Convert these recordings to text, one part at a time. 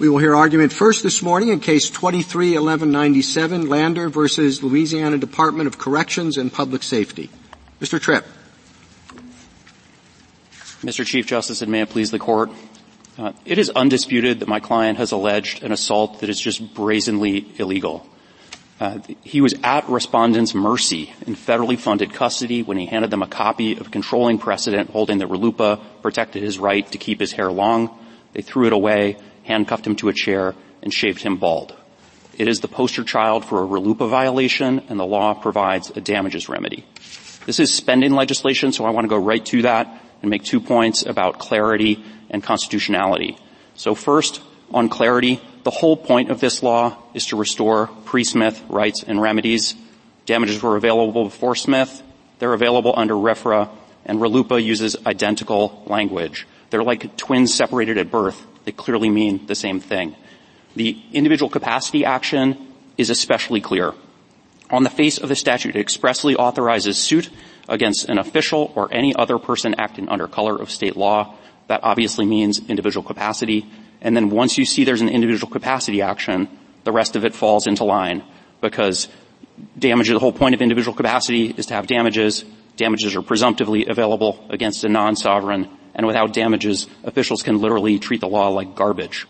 We will hear argument first this morning in Case 23-1197, Lander versus Louisiana Department of Corrections and Public Safety. Mr. Tripp. Mr. Chief Justice, and may it please the Court, it is undisputed that my client has alleged an assault that is just brazenly illegal. He was at respondents' mercy in federally funded custody when he handed them a copy of controlling precedent holding that RLUIPA protected his right to keep his hair long. They threw it away, handcuffed him to a chair, and shaved him bald. It is the poster child for a RLUIPA violation, and the law provides a damages remedy. This is spending legislation, so I want to go right to that and make 2 points about clarity and constitutionality. So first, on clarity, the whole point of this law is to restore pre-Smith rights and remedies. Damages were available before Smith. They're available under RFRA, and RLUIPA uses identical language. They're like twins separated at birth. They clearly mean the same thing. The individual capacity action is especially clear. On the face of the statute, it expressly authorizes suit against an official or any other person acting under color of state law. That obviously means individual capacity. And then once you see there's an individual capacity action, the rest of it falls into line because damages, the whole point of individual capacity is to have damages. Damages are presumptively available against a non-sovereign, and without damages, officials can literally treat the law like garbage.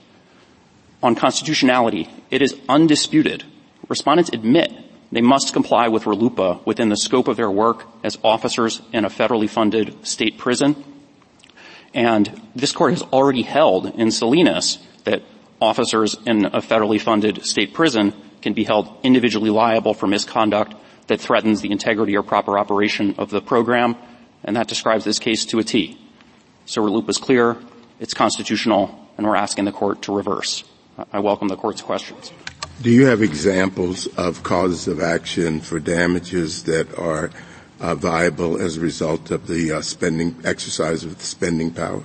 On constitutionality, it is undisputed. Respondents admit they must comply with RLUIPA within the scope of their work as officers in a federally funded state prison. And this Court has already held in Salinas that officers in a federally funded state prison can be held individually liable for misconduct that threatens the integrity or proper operation of the program, and that describes this case to a T. So RLUIPA is clear, it's constitutional, and we're asking the Court to reverse. I welcome the Court's questions. Do you have examples of causes of action for damages that are viable as a result of the exercise of the spending power?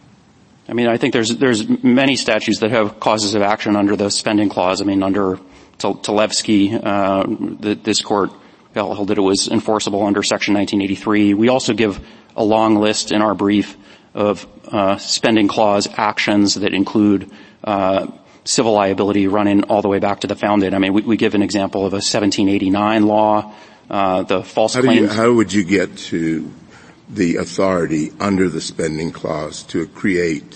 I mean, I think there's many statutes that have causes of action under the spending clause. I mean, under Talevsky, this Court held that it was enforceable under Section 1983. We also give a long list in our brief of spending clause actions that include civil liability running all the way back to the founding. I mean, we give an example of a 1789 law, the false claims. How would you get to the authority under the spending clause to create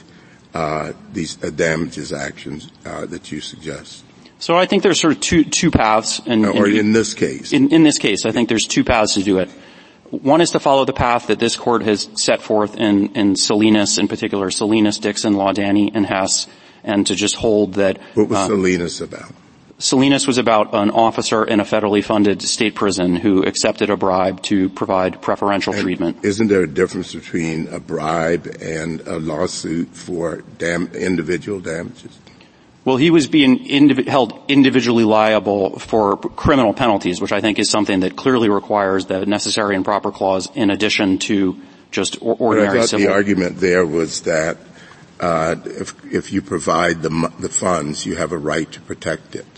these damages actions that you suggest? So I think there's sort of two paths. In this case? In this case, I think there's two paths to do it. One is to follow the path that this Court has set forth in Salinas, in particular Salinas, Dixon, Laudani, and Hess, and to just hold that. What was Salinas about? Salinas was about an officer in a federally funded state prison who accepted a bribe to provide preferential treatment. Isn't there a difference between a bribe and a lawsuit for individual damages? Well, he was being held individually liable for criminal penalties, which I think is something that clearly requires the necessary and proper clause in addition to just ordinary civil. civil. The argument there was that if you provide the funds, you have a right to protect it.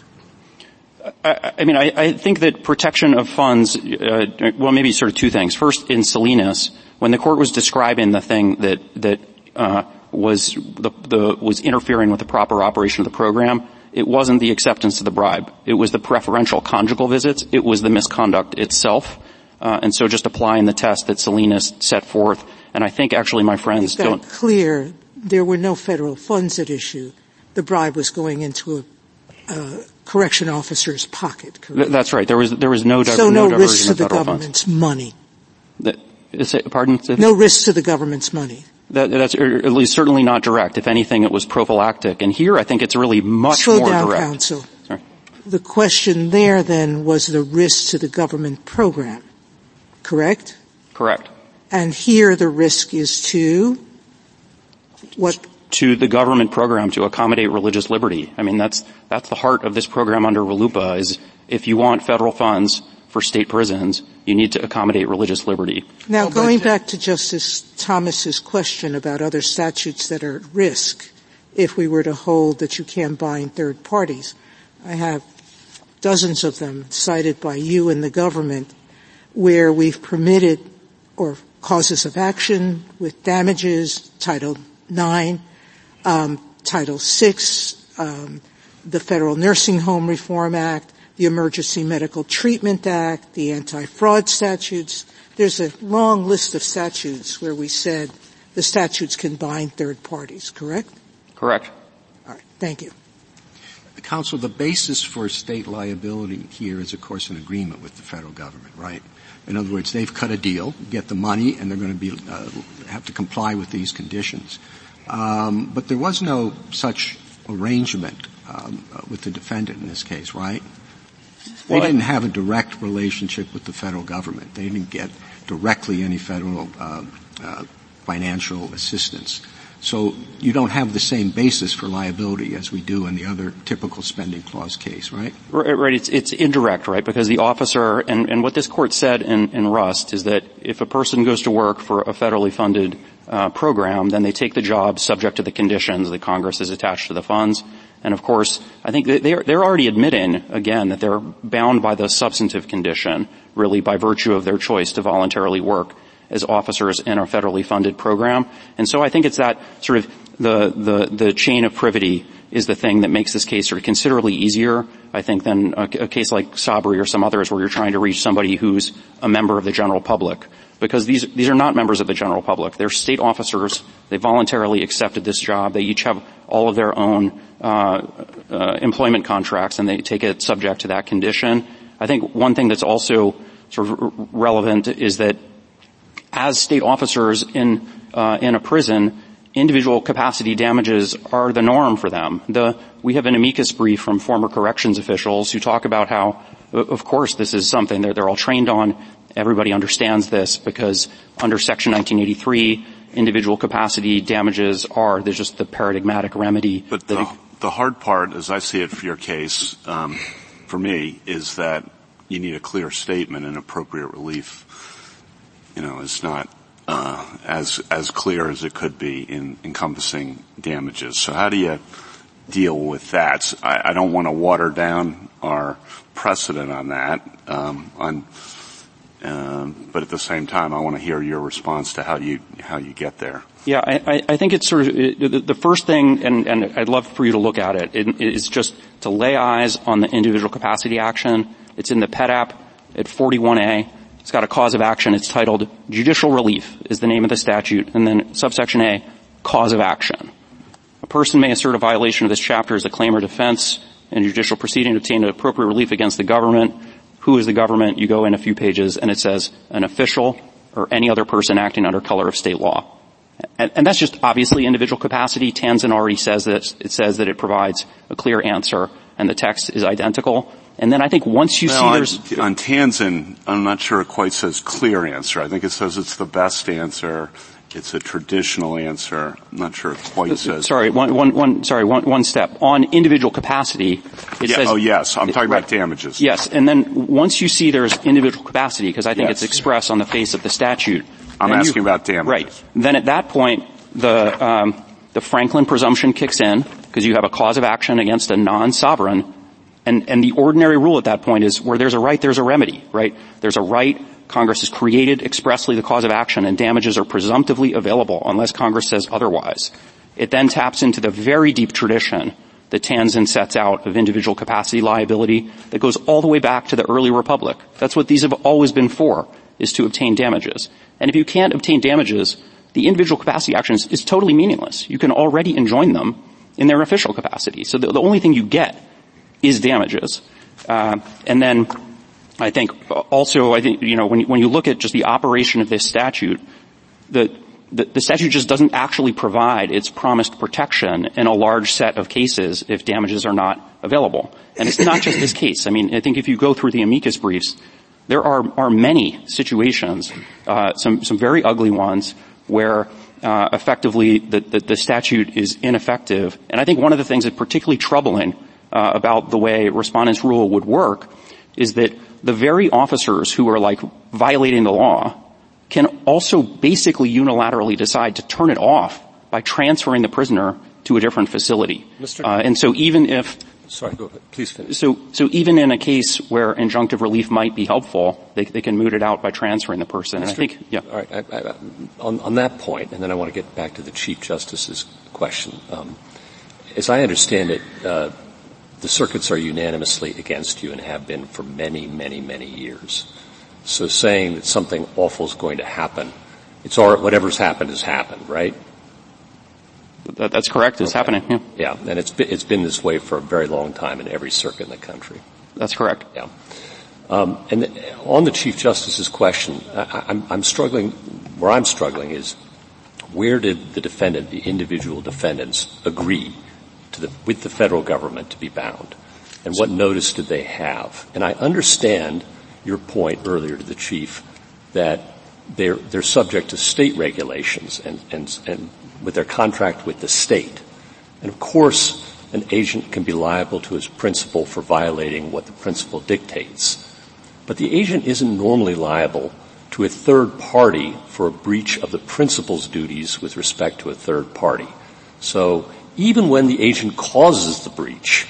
I think that protection of funds, well, maybe sort of two things. First, in Salinas, when the Court was describing the thing that was interfering with the proper operation of the program, it wasn't the acceptance of the bribe. It was the preferential conjugal visits. It was the misconduct itself. And so just applying the test that Salinas set forth, and I think actually my friends don't. It's clear there were no federal funds at issue. The bribe was going into a correction officer's pocket, correct? That's right. There was no So no risk to the government's money. Pardon? No risk to the government's money. That's at least certainly not direct. If anything, it was prophylactic. And here I think it's really much more direct. Slow down, counsel. Sorry. The question there then was the risk to the government program, correct? Correct. And here the risk is to what? To the government program to accommodate religious liberty. I mean, that's the heart of this program under RLUIPA is if you want federal funds for state prisons, you need to accommodate religious liberty. Now, going back to Justice Thomas's question about other statutes that are at risk, if we were to hold that you can't bind third parties, I have dozens of them cited by you and the government where we've permitted or causes of action with damages, Title IX, Title VI, the Federal Nursing Home Reform Act, the Emergency Medical Treatment Act, the anti-fraud statutes. There's a long list of statutes where we said the statutes can bind third parties, correct? Correct. All right. Thank you. Counsel, the basis for state liability here is, of course, an agreement with the federal government, right? In other words, they've cut a deal, get the money, and they're going to have to comply with these conditions. But there was no such arrangement with the defendant in this case, right? They didn't have a direct relationship with the federal government. They didn't get directly any federal financial assistance. So you don't have the same basis for liability as we do in the other typical spending clause case, right? Right. It's indirect, right? Because the officer, and what this court said in Rust is that if a person goes to work for a federally funded program, then they take the job subject to the conditions that Congress has attached to the funds. And of course, I think they're already admitting, again, that they're bound by the substantive condition, really by virtue of their choice to voluntarily work as officers in a federally funded program. And so I think it's that sort of the chain of privity is the thing that makes this case sort of considerably easier, I think, than a case like Sabri or some others where you're trying to reach somebody who's a member of the general public. Because these are not members of the general public. They're state officers. They voluntarily accepted this job. They each have all of their own employment contracts, and they take it subject to that condition. I think one thing that's also sort of relevant is that as state officers in a prison, individual capacity damages are the norm for them. We have an amicus brief from former corrections officials who talk about how, of course, this is something they're all trained on. Everybody understands this because under Section 1983, individual capacity damages there's just the paradigmatic remedy. But the hard part, as I see it for your case, for me, is that you need a clear statement and appropriate relief. Is not as clear as it could be in encompassing damages. So how do you deal with that? I don't want to water down our precedent on that. But at the same time, I want to hear your response to how you get there. Yeah, I think it's sort of the first thing, and I'd love for you to look at it, is just to lay eyes on the individual capacity action. It's in the PEDAP at 41A. It's got a cause of action. It's titled Judicial Relief is the name of the statute, and then subsection A, cause of action. A person may assert a violation of this chapter as a claim or defense in a judicial proceeding to obtain appropriate relief against the government. Who is the government? You go in a few pages, and it says an official or any other person acting under color of state law. And that's just obviously individual capacity. Tanzan already says that. It says that it provides a clear answer, and the text is identical. And then I think once you see there's... On Tanzan, I'm not sure it quite says clear answer. I think it says it's the best answer. It's a traditional answer. I'm not sure it quite says... Sorry, one step. On individual capacity, it says... Oh, yes. I'm talking about damages. Yes. And then once you see there's individual capacity, because I think it's expressed on the face of the statute... I'm asking about damages. Right. Then at that point, the Franklin presumption kicks in, because you have a cause of action against a non-sovereign. And the ordinary rule at that point is where there's a right, there's a remedy, right? There's a right. Congress has created expressly the cause of action, and damages are presumptively available unless Congress says otherwise. It then taps into the very deep tradition that Tanzan sets out of individual capacity liability that goes all the way back to the early republic. That's what these have always been for, is to obtain damages. And if you can't obtain damages, the individual capacity action is totally meaningless. You can already enjoin them in their official capacity. So the only thing you get is damages. And then I think also, when you look at just the operation of this statute, the statute just doesn't actually provide its promised protection in a large set of cases if damages are not available. And it's not just this case. I mean, I think if you go through the amicus briefs, there are many situations, some very ugly ones, where effectively the statute is ineffective. And I think one of the things that's particularly troubling about the way respondents' rule would work is that the very officers who are violating the law can also basically unilaterally decide to turn it off by transferring the prisoner to a different facility. And so even if... Sorry, go ahead. Please finish. So even in a case where injunctive relief might be helpful, they can moot it out by transferring the person. And I think, yeah. All right. On that point, and then I want to get back to the Chief Justice's question. As I understand it, the circuits are unanimously against you and have been for many, many, many years. So saying that something awful is going to happen, it's all, whatever's happened has happened, right? That's correct. It's happening. Yeah. Yeah, and it's been this way for a very long time in every circuit in the country. That's correct. Yeah. And on the Chief Justice's question, I'm struggling. Where I'm struggling is where did the defendant, the individual defendants, agree with the federal government to be bound, and what notice did they have? And I understand your point earlier to the Chief that they're subject to state regulations and with their contract with the state. And of course, an agent can be liable to his principal for violating what the principal dictates. But the agent isn't normally liable to a third party for a breach of the principal's duties with respect to a third party. So even when the agent causes the breach,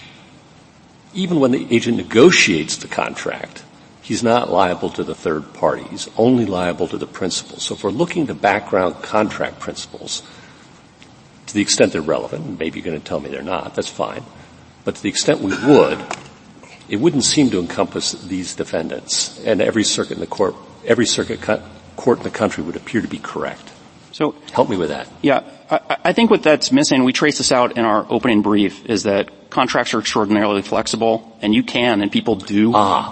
even when the agent negotiates the contract, he's not liable to the third party. He's only liable to the principal. So if we're looking to background contract principles, to the extent they're relevant, and maybe you're going to tell me they're not, that's fine, but to the extent we would, it wouldn't seem to encompass these defendants, and every circuit court in the country would appear to be correct. So help me with that. Yeah, I think what that's missing, we trace this out in our opening brief, is that contracts are extraordinarily flexible, and you can, and people do.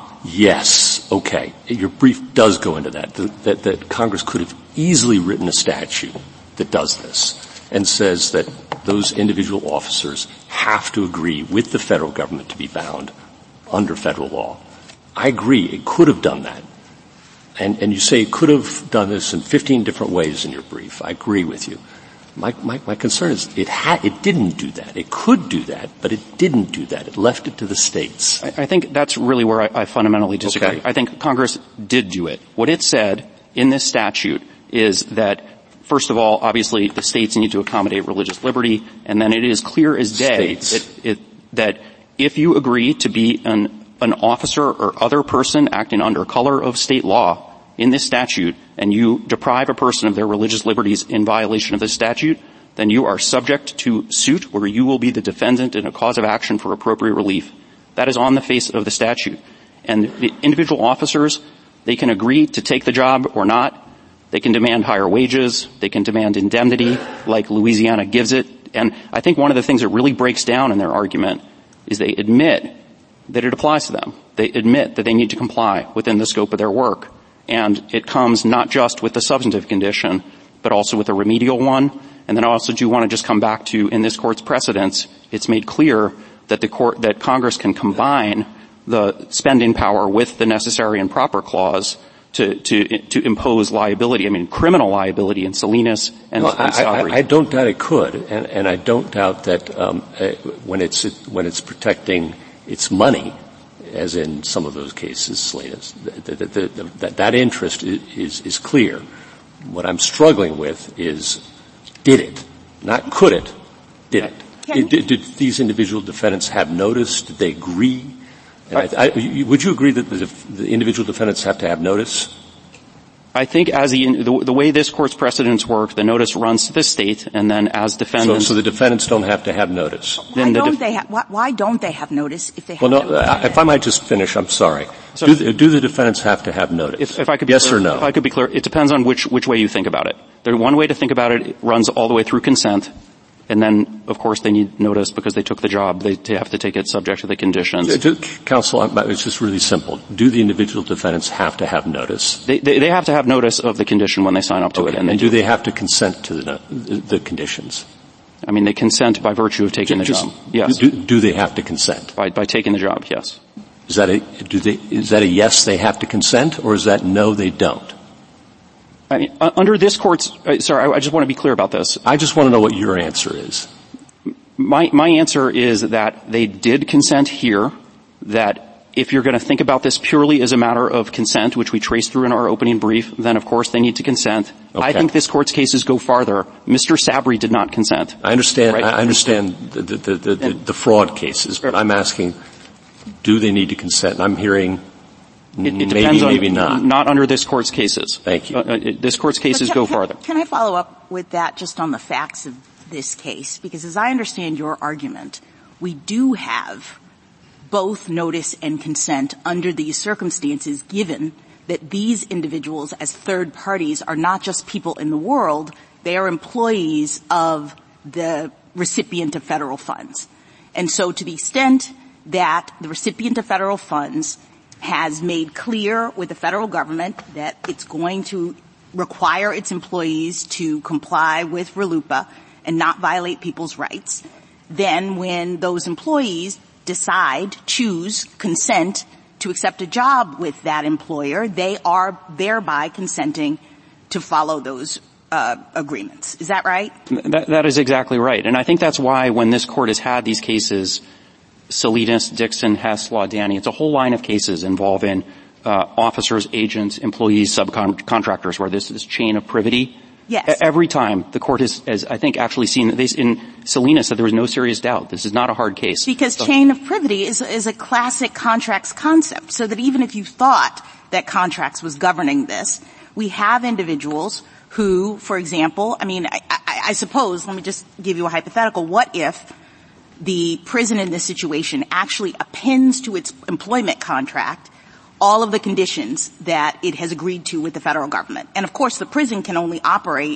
Yes. Okay. Your brief does go into that Congress could have easily written a statute that does this and says that those individual officers have to agree with the federal government to be bound under federal law. I agree. It could have done that. And you say it could have done this in 15 different ways in your brief. I agree with you. My concern is it didn't do that. It could do that, but it didn't do that. It left it to the states. I think that's really where I fundamentally disagree. Okay. I think Congress did do it. What it said in this statute is that, first of all, obviously the states need to accommodate religious liberty, and then it is clear as day that if you agree to be an officer or other person acting under color of state law in this statute, and you deprive a person of their religious liberties in violation of this statute, then you are subject to suit where you will be the defendant in a cause of action for appropriate relief. That is on the face of the statute. And the individual officers, they can agree to take the job or not. They can demand higher wages. They can demand indemnity like Louisiana gives it. And I think one of the things that really breaks down in their argument is they admit that it applies to them. They admit that they need to comply within the scope of their work. And it comes not just with the substantive condition, but also with a remedial one. And then I also do want to just come back to, in this Court's precedents, it's made clear that that Congress can combine the spending power with the necessary and proper clause to impose liability. I mean, criminal liability in Salinas and Saubery. I don't doubt it could, and I don't doubt that when it's protecting its money, as in some of those cases, Salinas, that interest is clear. What I'm struggling with is, did it? Not could it. Did it? Did these individual defendants have notice? Did they agree? Would you agree that the individual defendants have to have notice? I think as the way this Court's precedents work, the notice runs to the state, and then as defendants... So the defendants don't have to have notice? Why don't they have notice if they have notice? If I might just finish, I'm sorry. So, do the defendants have to have notice? If I could be yes clear, or no? If I could be clear, it depends on which way you think about it. There's one way to think about it runs all the way through consent, and then, of course, they need notice because they took the job. They have to take it subject to the conditions. Counsel, it's just really simple. Do the individual defendants have to have notice? They have to have notice of the condition when they sign up to it. And do they have to consent to the conditions? I mean, they consent by virtue of taking the job. Yes. Do they have to consent? By taking the job, yes. Is that a yes, they have to consent, or is that no, they don't? I mean, under this Court's, sorry, I just want to be clear about this. I just want to know what your answer is. My answer is that they did consent here, that if you're going to think about this purely as a matter of consent, which we trace through in our opening brief, then of course they need to consent. Okay. I think this Court's cases go farther. Mr. Saubery did not consent. I understand, right? I understand the fraud cases, but I'm asking, do they need to consent? And I'm hearing It depends maybe not. Not under this Court's cases. Thank you. This Court's cases go farther. Can I follow up with that just on the facts of this case? Because as I understand your argument, we do have both notice and consent under these circumstances, given that these individuals as third parties are not just people in the world, they are employees of the recipient of federal funds. And so to the extent that the recipient of federal funds has made clear with the federal government that it's going to require its employees to comply with RLUIPA and not violate people's rights, then when those employees choose, consent to accept a job with that employer, they are thereby consenting to follow those agreements. Is that right? That is exactly right. And I think that's why when this court has had these cases, Salinas, Dixon, Hess, Laudani, it's a whole line of cases involving officers, agents, employees, subcontractors, where there's this chain of privity. Yes. Every time the court has I think, actually seen this in Salinas that there was no serious doubt. This is not a hard case. Because chain of privity is a classic contracts concept, so that even if you thought that contracts was governing this, we have individuals who, for example, I suppose, let me just give you a hypothetical. What if the prison in this situation actually appends to its employment contract all of the conditions that it has agreed to with the federal government? And of course the prison can only operate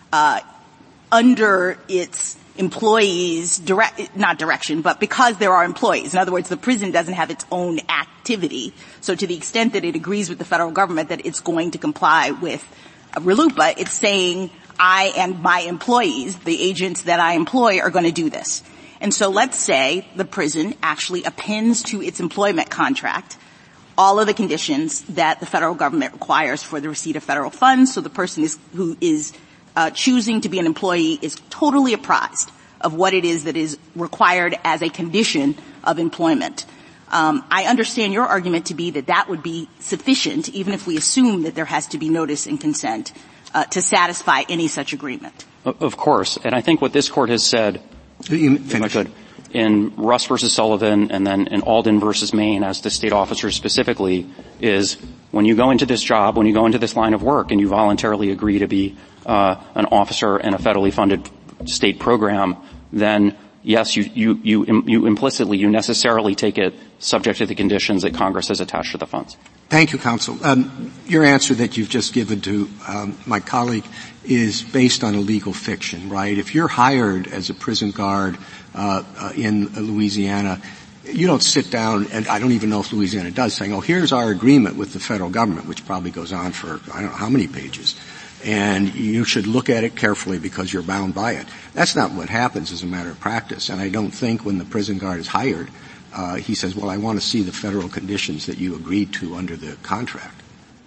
under its employees' not direction, but because there are employees. In other words, the prison doesn't have its own activity. So to the extent that it agrees with the federal government that it's going to comply with RLUIPA, it's saying I and my employees, the agents that I employ, are going to do this. And so let's say the prison actually appends to its employment contract all of the conditions that the federal government requires for the receipt of federal funds, so the person who is choosing to be an employee is totally apprised of what it is that is required as a condition of employment. I understand your argument to be that would be sufficient, even if we assume that there has to be notice and consent to satisfy any such agreement. Of course. And I think what this court has said, if I could, in Russ versus Sullivan and then in Alden versus Maine as the state officer specifically, is when you go into this job, when you go into this line of work and you voluntarily agree to be an officer in a federally funded state program, then yes, you implicitly, you necessarily take it subject to the conditions that Congress has attached to the funds. Thank you, counsel. Your answer that you've just given to my colleague is based on a legal fiction, right? If you're hired as a prison guard in Louisiana, you don't sit down, and I don't even know if Louisiana does, saying, oh, here's our agreement with the federal government, which probably goes on for I don't know how many pages, and you should look at it carefully because you're bound by it. That's not what happens as a matter of practice, and I don't think when the prison guard is hired, he says, well, I want to see the federal conditions that you agreed to under the contract.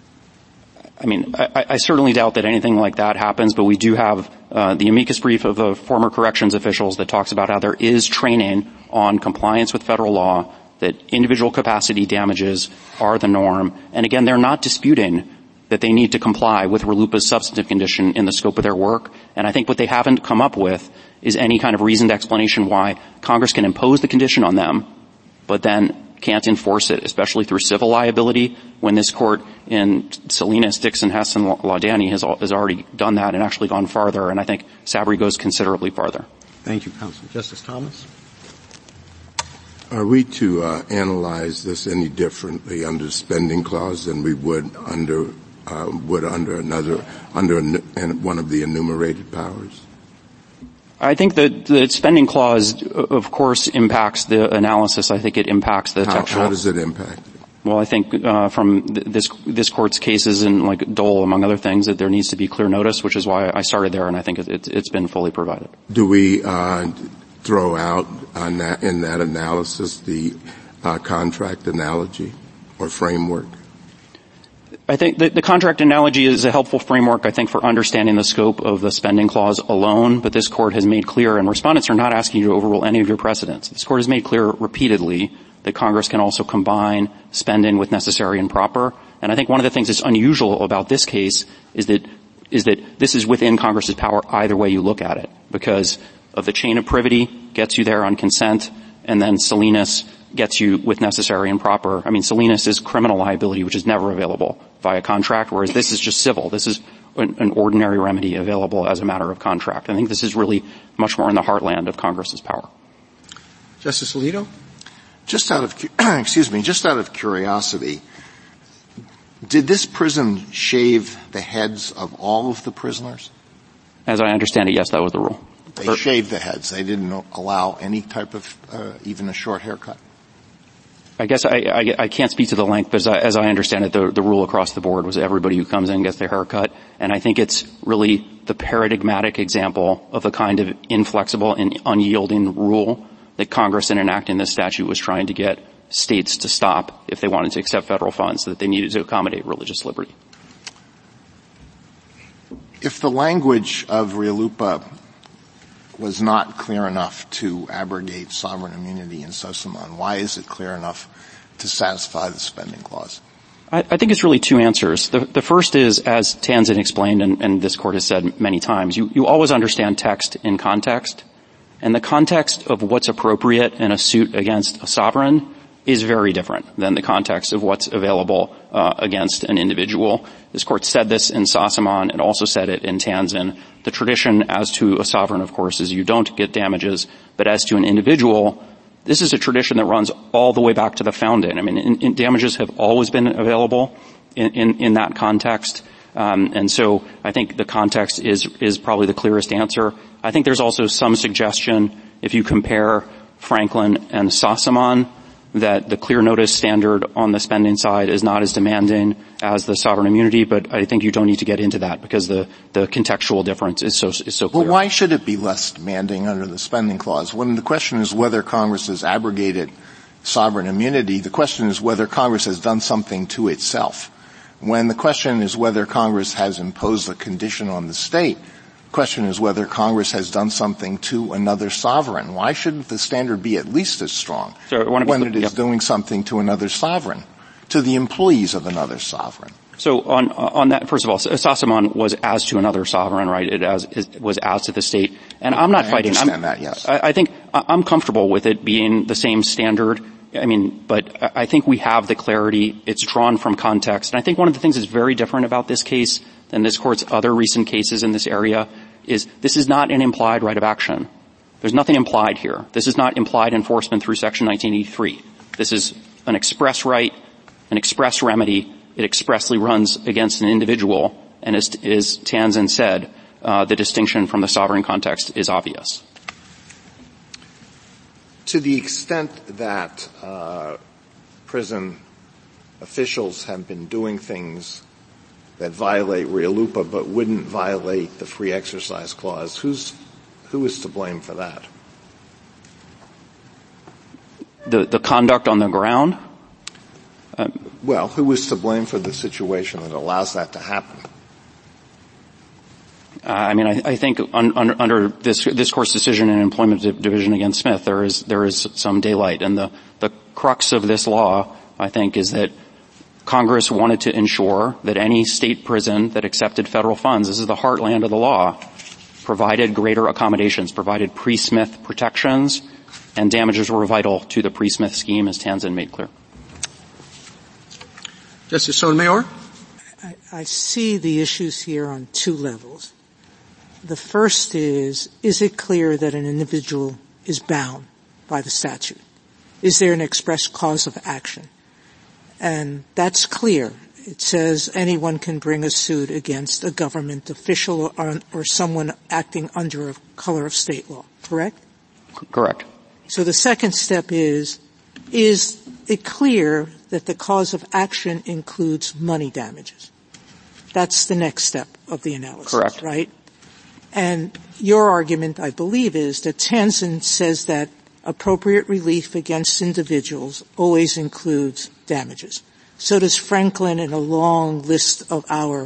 I certainly doubt that anything like that happens, but we do have the amicus brief of the former corrections officials that talks about how there is training on compliance with federal law, that individual capacity damages are the norm. And again, they're not disputing that they need to comply with RLUIPA's substantive condition in the scope of their work. And I think what they haven't come up with is any kind of reasoned explanation why Congress can impose the condition on them, but then can't enforce it, especially through civil liability, when this court in Salinas, Dixon, Hess, and Laudani has already done that and actually gone farther, and I think Sabry goes considerably farther. Thank you, counsel. Justice Thomas? Are we to analyze this any differently under the spending clause than we would under one of the enumerated powers? I think that the spending clause, of course, impacts the analysis. I think it impacts the textual. How does it impact? Well, I think from this court's cases and like Dole, among other things, that there needs to be clear notice, which is why I started there, and I think it's been fully provided. Do we throw out on that in that analysis the contract analogy or framework? I think the contract analogy is a helpful framework, I think, for understanding the scope of the spending clause alone, but this court has made clear, and respondents are not asking you to overrule any of your precedents. This court has made clear repeatedly that Congress can also combine spending with necessary and proper. And I think one of the things that's unusual about this case is that this is within Congress's power either way you look at it, because of the chain of privity gets you there on consent, and then Salinas gets you with necessary and proper. Salinas is criminal liability, which is never available via contract, whereas this is just civil. This is an ordinary remedy available as a matter of contract. I think this is really much more in the heartland of Congress's power. Justice Alito? Just out of curiosity, did this prison shave the heads of all of the prisoners? As I understand it, yes, that was the rule. They shaved the heads. They didn't allow any type of, even a short haircut? I guess I can't speak to the length, but as I understand it, the rule across the board was everybody who comes in gets their haircut. And I think it's really the paradigmatic example of the kind of inflexible and unyielding rule that Congress in enacting this statute was trying to get states to stop if they wanted to accept federal funds, that they needed to accommodate religious liberty. If the language of RLUIPA was not clear enough to abrogate sovereign immunity in Sossamon, why is it clear enough to satisfy the spending clause? I think it's really two answers. The first is, as Tanzin explained, and this Court has said many times, you always understand text in context, and the context of what's appropriate in a suit against a sovereign is very different than the context of what's available against an individual. This Court said this in Sossamon and also said it in Tanzin. The tradition as to a sovereign, of course, is you don't get damages, but as to an individual, this is a tradition that runs all the way back to the founding. I mean, damages have always been available in that context. And so I think the context is probably the clearest answer. I think there's also some suggestion, if you compare Franklin and Sossamon, that the clear notice standard on the spending side is not as demanding as the sovereign immunity, but I think you don't need to get into that because the contextual difference is so clear. Well, why should it be less demanding under the spending clause? When the question is whether Congress has abrogated sovereign immunity, the question is whether Congress has done something to itself. When the question is whether Congress has imposed a condition on the state, the question is whether Congress has done something to another sovereign. Why shouldn't the standard be at least as strong when it is doing something to another sovereign, to the employees of another sovereign? So on that, first of all, Sossamon was as to another sovereign, right? It was as to the state. And I'm not fighting. I understand that, yes. I think I'm comfortable with it being the same standard. I mean, but I think we have the clarity. It's drawn from context. And I think one of the things that's very different about this case than this Court's other recent cases in this area is this is not an implied right of action. There's nothing implied here. This is not implied enforcement through Section 1983. This is an express right, an express remedy. It expressly runs against an individual. And as Tanzin said, the distinction from the sovereign context is obvious. To the extent that prison officials have been doing things that violate RLUIPA but wouldn't violate the free exercise clause, who is to blame for that? The conduct on the ground? Well, who is to blame for the situation that allows that to happen? I think under this Court's decision in Employment Division against Smith, there is some daylight. And the crux of this law, I think, is that Congress wanted to ensure that any state prison that accepted federal funds, this is the heartland of the law, provided greater accommodations, provided pre-Smith protections, and damages were vital to the pre-Smith scheme, as Tanzin made clear. Justice Sotomayor? I see the issues here on two levels. The first is it clear that an individual is bound by the statute? Is there an express cause of action? And that's clear. It says anyone can bring a suit against a government official or someone acting under a color of state law, correct? Correct. So the second step is it clear that the cause of action includes money damages? That's the next step of the analysis, correct, right? And your argument, I believe, is that Tanzin says that appropriate relief against individuals always includes damages. So does Franklin in a long list of our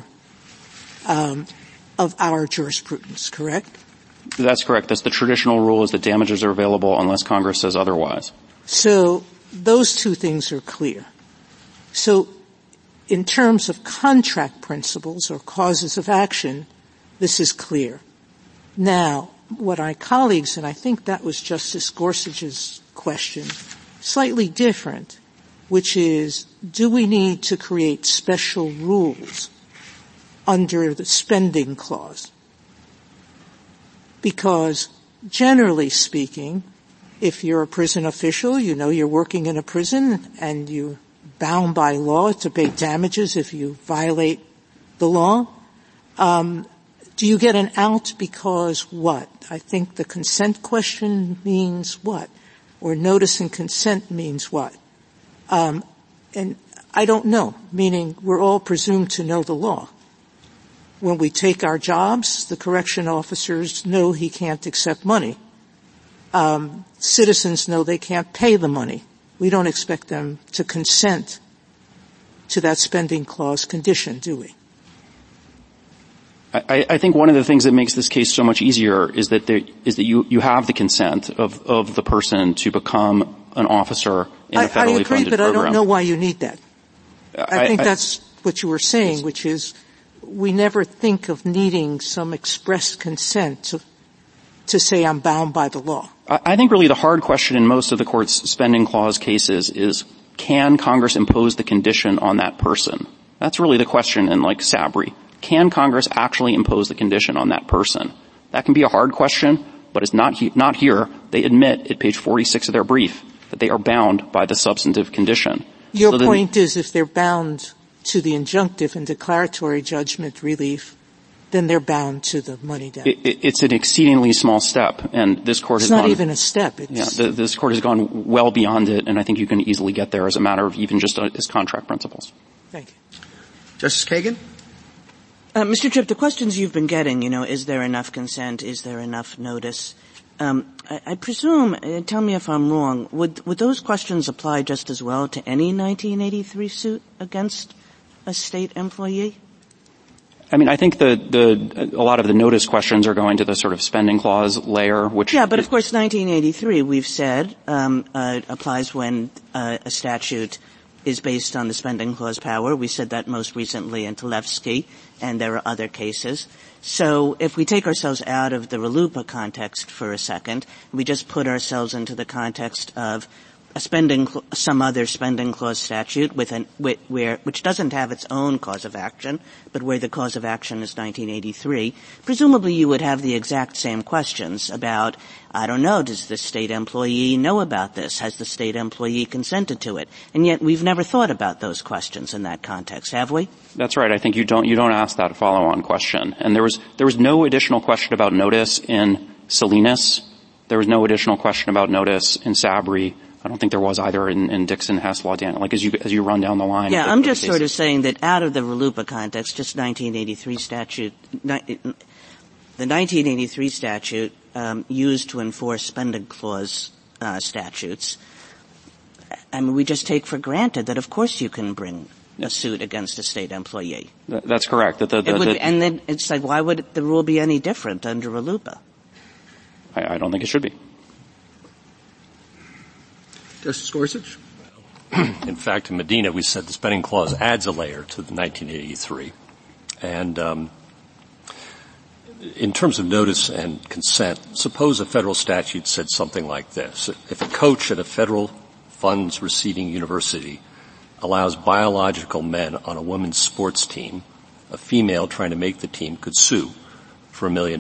jurisprudence, correct? That's correct. That's the traditional rule, is that damages are available unless Congress says otherwise. So those two things are clear. So in terms of contract principles or causes of action, this is clear. Now, what my colleagues, and I think that was Justice Gorsuch's question, slightly different, which is, do we need to create special rules under the spending clause. Because generally speaking, if you're a prison official, you know you're working in a prison and you're bound by law to pay damages if you violate the law. Do you get an out because what? I think the consent question means what? Or notice and consent means what? And I don't know, meaning we're all presumed to know the law. When we take our jobs, the correction officers know he can't accept money. Citizens know they can't pay the money. We don't expect them to consent to that spending clause condition, do we? I think one of the things that makes this case so much easier is that you have the consent of the person to become an officer in a federally funded program. I agree, but I don't know why you need that. I think that's what you were saying, which is we never think of needing some express consent to say I'm bound by the law. I think really the hard question in most of the court's spending clause cases is, can Congress impose the condition on that person? That's really the question in like Sabry. Can Congress actually impose the condition on that person? That can be a hard question, but it's not here. They admit at page 46 of their brief that they are bound by the substantive condition. Your point is if they're bound to the injunctive and declaratory judgment relief, then they're bound to the money debt. It's an exceedingly small step, and this court has gone... It's not even a step. This court has gone well beyond it, and I think you can easily get there as a matter of even just as contract principles. Thank you. Justice Kagan? Mr. Tripp, the questions you've been getting, is there enough consent? Is there enough notice? I presume, tell me if I'm wrong, would those questions apply just as well to any 1983 suit against a state employee? I mean, I think a lot of the notice questions are going to the sort of spending clause layer, which... Yeah, but of course 1983, we've said, applies when a statute is based on the spending clause power. We said that most recently in Tlefsky, and there are other cases. So if we take ourselves out of the RLUIPA context for a second, we just put ourselves into the context of some other spending clause statute which doesn't have its own cause of action, but where the cause of action is 1983, presumably you would have the exact same questions about, I don't know, does the state employee know about this? Has the state employee consented to it? And yet we've never thought about those questions in that context, have we? That's right. I think you don't ask that follow-on question. And there was no additional question about notice in Salinas. There was no additional question about notice in Sabry. I don't think there was either in Dixon, Hess, Law, Dan, like as you run down the line. Yeah, I'm just sort of saying that out of the RLUIPA context, just 1983 statute, the 1983 statute, used to enforce spending clause, statutes. I mean, we just take for granted that of course you can bring a suit against a state employee. That's correct. And then it's like, why would the rule be any different under RLUIPA? I don't think it should be. Justice Gorsuch? In fact, in Medina, we said the spending clause adds a layer to the 1983. And in terms of notice and consent, suppose a federal statute said something like this. If a coach at a federal funds receiving university allows biological men on a women's sports team, a female trying to make the team could sue for $1 million.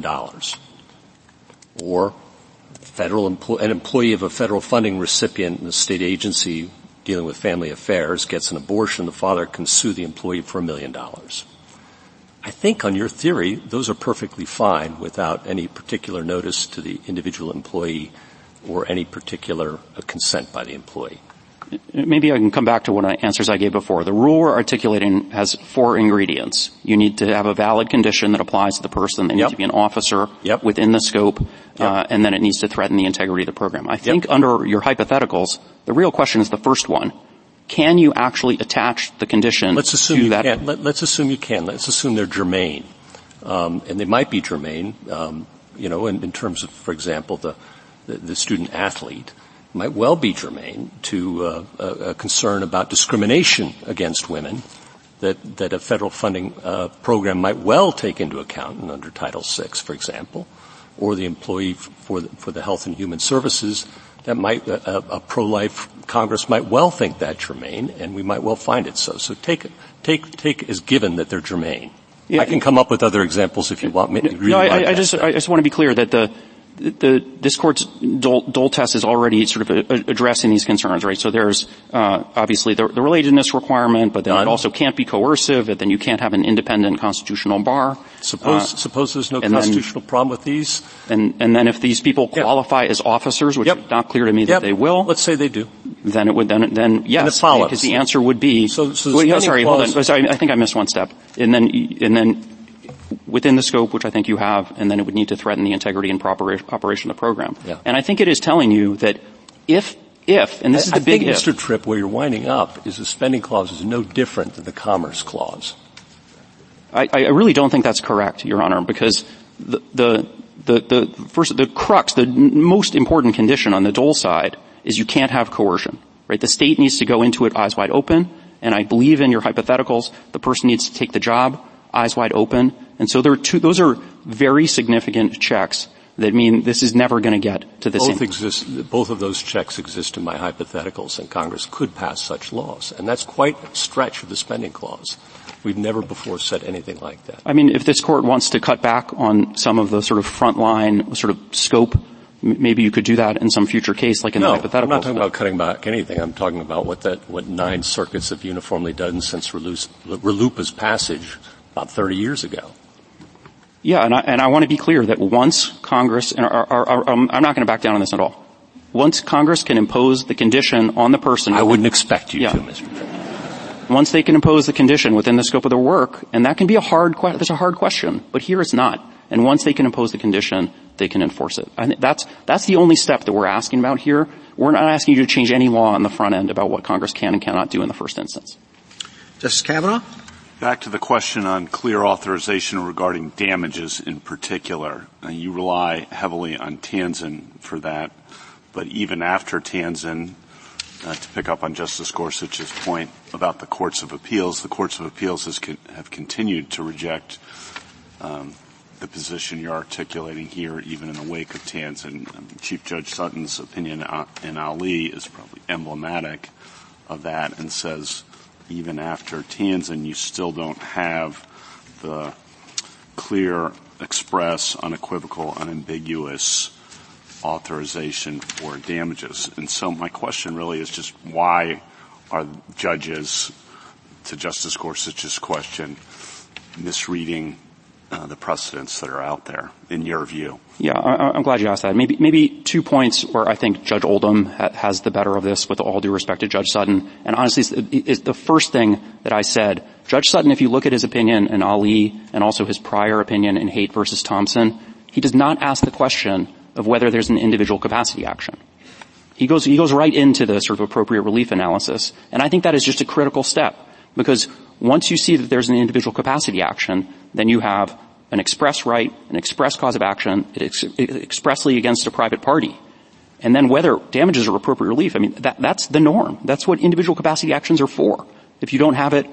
Or an employee of a federal funding recipient in a state agency dealing with family affairs gets an abortion, the father can sue the employee for $1 million. I think on your theory, those are perfectly fine without any particular notice to the individual employee or any particular consent by the employee. Maybe I can come back to one of the answers I gave before. The rule we're articulating has 4 ingredients. You need to have a valid condition that applies to the person. They need to be an officer within the scope, and then it needs to threaten the integrity of the program. I think under your hypotheticals, the real question is the first one. Can you actually attach the condition to that? Let's assume you can. Let's assume they're germane. And they might be germane, in terms of, for example, the student athlete. Might well be germane to a concern about discrimination against women that a federal funding program might well take into account and under Title VI, for example, or the employee for the Health and Human Services. That might a pro-life Congress might well think that germane, and we might well find it so. So take as given that they're germane. Yeah. I can come up with other examples if you want me. I just want to be clear that this court's Dole test is already sort of addressing these concerns, right? So there's obviously the relatedness requirement, but then it also can't be coercive, and then you can't have an independent constitutional bar. Suppose there's no constitutional problem with these, and then if these people qualify as officers, which is not clear to me that they will. Let's say they do. Then it would then yes, because the answer would be. Hold on. Sorry, I think I missed one step, and then. Within the scope, which I think you have, and then it would need to threaten the integrity and proper operation of the program. Yeah. And I think it is telling you that if, and this is the big if. Mr. Tripp, where you're winding up is the spending clause is no different than the Commerce Clause. I really don't think that's correct, Your Honor, because the crux, the most important condition on the Dole side is you can't have coercion, right? The state needs to go into it eyes wide open, and I believe in your hypotheticals, the person needs to take the job eyes wide open. And so those are very significant checks that mean this is never going to get to the same. Both of those checks exist in my hypotheticals, and Congress could pass such laws. And that's quite a stretch of the spending clause. We've never before said anything like that. I mean, if this court wants to cut back on some of the sort of frontline sort of scope, maybe you could do that in some future case, like in the hypotheticals. I'm not talking about cutting back anything. I'm talking about what 9 circuits have uniformly done since RLUIPA's passage about 30 years ago. Yeah, and I want to be clear that once Congress, and I'm not going to back down on this at all. Once Congress can impose the condition on the person. I wouldn't expect you to, Mr. Chairman. Once they can impose the condition within the scope of their work, and that can be that's a hard question, but here it's not. And once they can impose the condition, they can enforce it. I think that's the only step that we're asking about here. We're not asking you to change any law on the front end about what Congress can and cannot do in the first instance. Justice Kavanaugh? Back to the question on clear authorization regarding damages in particular. You rely heavily on Tanzen for that, but even after Tanzen, to pick up on Justice Gorsuch's point about the courts of appeals, the courts of appeals have continued to reject the position you're articulating here, even in the wake of Tanzen. Chief Judge Sutton's opinion in Ali is probably emblematic of that and says, even after Tanzen, you still don't have the clear, express, unequivocal, unambiguous authorization for damages. And so my question really is just why are judges, to Justice Gorsuch's question, misreading the precedents that are out there, in your view? Yeah, I'm glad you asked that. Maybe 2 points where I think Judge Oldham has the better of this, with all due respect to Judge Sutton. And honestly, it's the first thing that I said. Judge Sutton, if you look at his opinion in Ali and also his prior opinion in Haight versus Thompson, he does not ask the question of whether there's an individual capacity action. He goes right into the sort of appropriate relief analysis. And I think that is just a critical step, because once you see that there's an individual capacity action, then you have an express right, an express cause of action, expressly against a private party. And then whether damages are appropriate relief, I mean, that's the norm. That's what individual capacity actions are for. If you don't have it,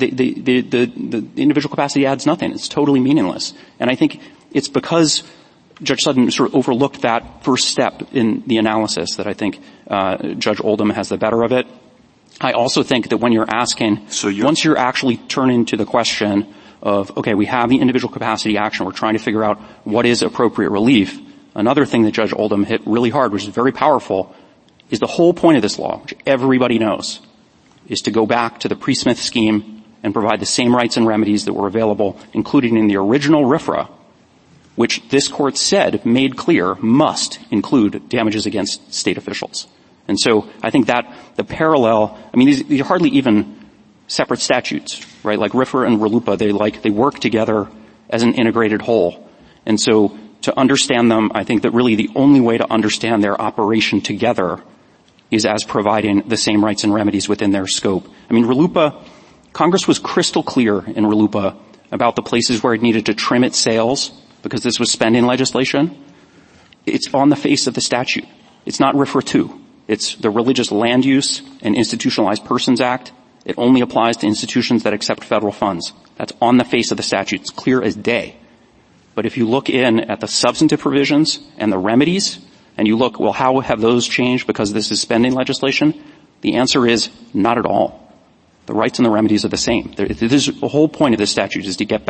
the individual capacity adds nothing. It's totally meaningless. And I think it's because Judge Sutton sort of overlooked that first step in the analysis that I think Judge Oldham has the better of it. I also think that when you're asking, once you're actually turning to the question of, okay, we have the individual capacity action, we're trying to figure out what is appropriate relief. Another thing that Judge Oldham hit really hard, which is very powerful, is the whole point of this law, which everybody knows, is to go back to the pre-Smith scheme and provide the same rights and remedies that were available, including in the original RFRA, which this court said, made clear, must include damages against state officials. And so I think that the parallel, I mean, these are hardly even separate statutes, right? Like RFRA and RLUIPA, they work together as an integrated whole. And so to understand them, I think that really the only way to understand their operation together is as providing the same rights and remedies within their scope. I mean, RLUIPA, Congress was crystal clear in RLUIPA about the places where it needed to trim its sails because this was spending legislation. It's on the face of the statute. It's not RFRA 2. It's the Religious Land Use and Institutionalized Persons Act. It only applies to institutions that accept federal funds. That's on the face of the statute. It's clear as day. But if you look in at the substantive provisions and the remedies, and you look, well, how have those changed because this is spending legislation? The answer is not at all. The rights and the remedies are the same. The whole point of this statute is to get back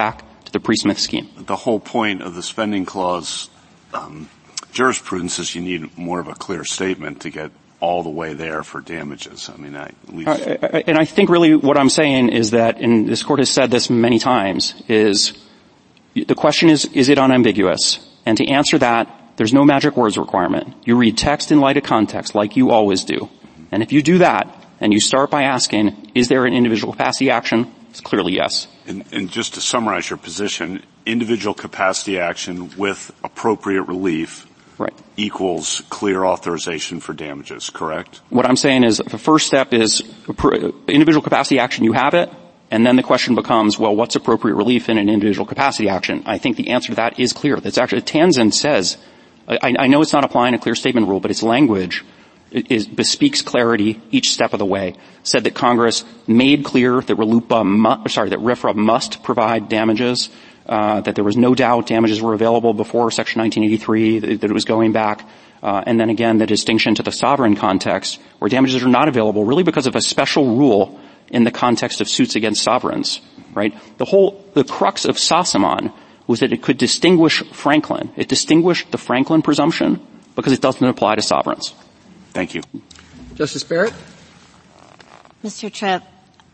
to the Priest-Smith scheme. The whole point of the spending clause jurisprudence is you need more of a clear statement to get all the way there for damages. I mean, and I think really what I'm saying is that, and this Court has said this many times, is the question is it unambiguous? And to answer that, there's no magic words requirement. You read text in light of context, like you always do. And if you do that, and you start by asking, is there an individual capacity action? It's clearly yes. And just to summarize your position, individual capacity action with appropriate relief equals clear authorization for damages, correct? What I'm saying is the first step is individual capacity action, you have it, and then the question becomes, well, what's appropriate relief in an individual capacity action? I think the answer to that is clear. That's actually, Tanzan says, I know it's not applying a clear statement rule, but its language bespeaks clarity each step of the way. Said that Congress made clear that RFRA must provide damages, that there was no doubt damages were available before Section 1983, that it was going back, and then again the distinction to the sovereign context, where damages are not available really because of a special rule in the context of suits against sovereigns, right? The crux of Sassamon was that it could distinguish Franklin. It distinguished the Franklin presumption because it doesn't apply to sovereigns. Thank you. Justice Barrett? Mr. Tripp,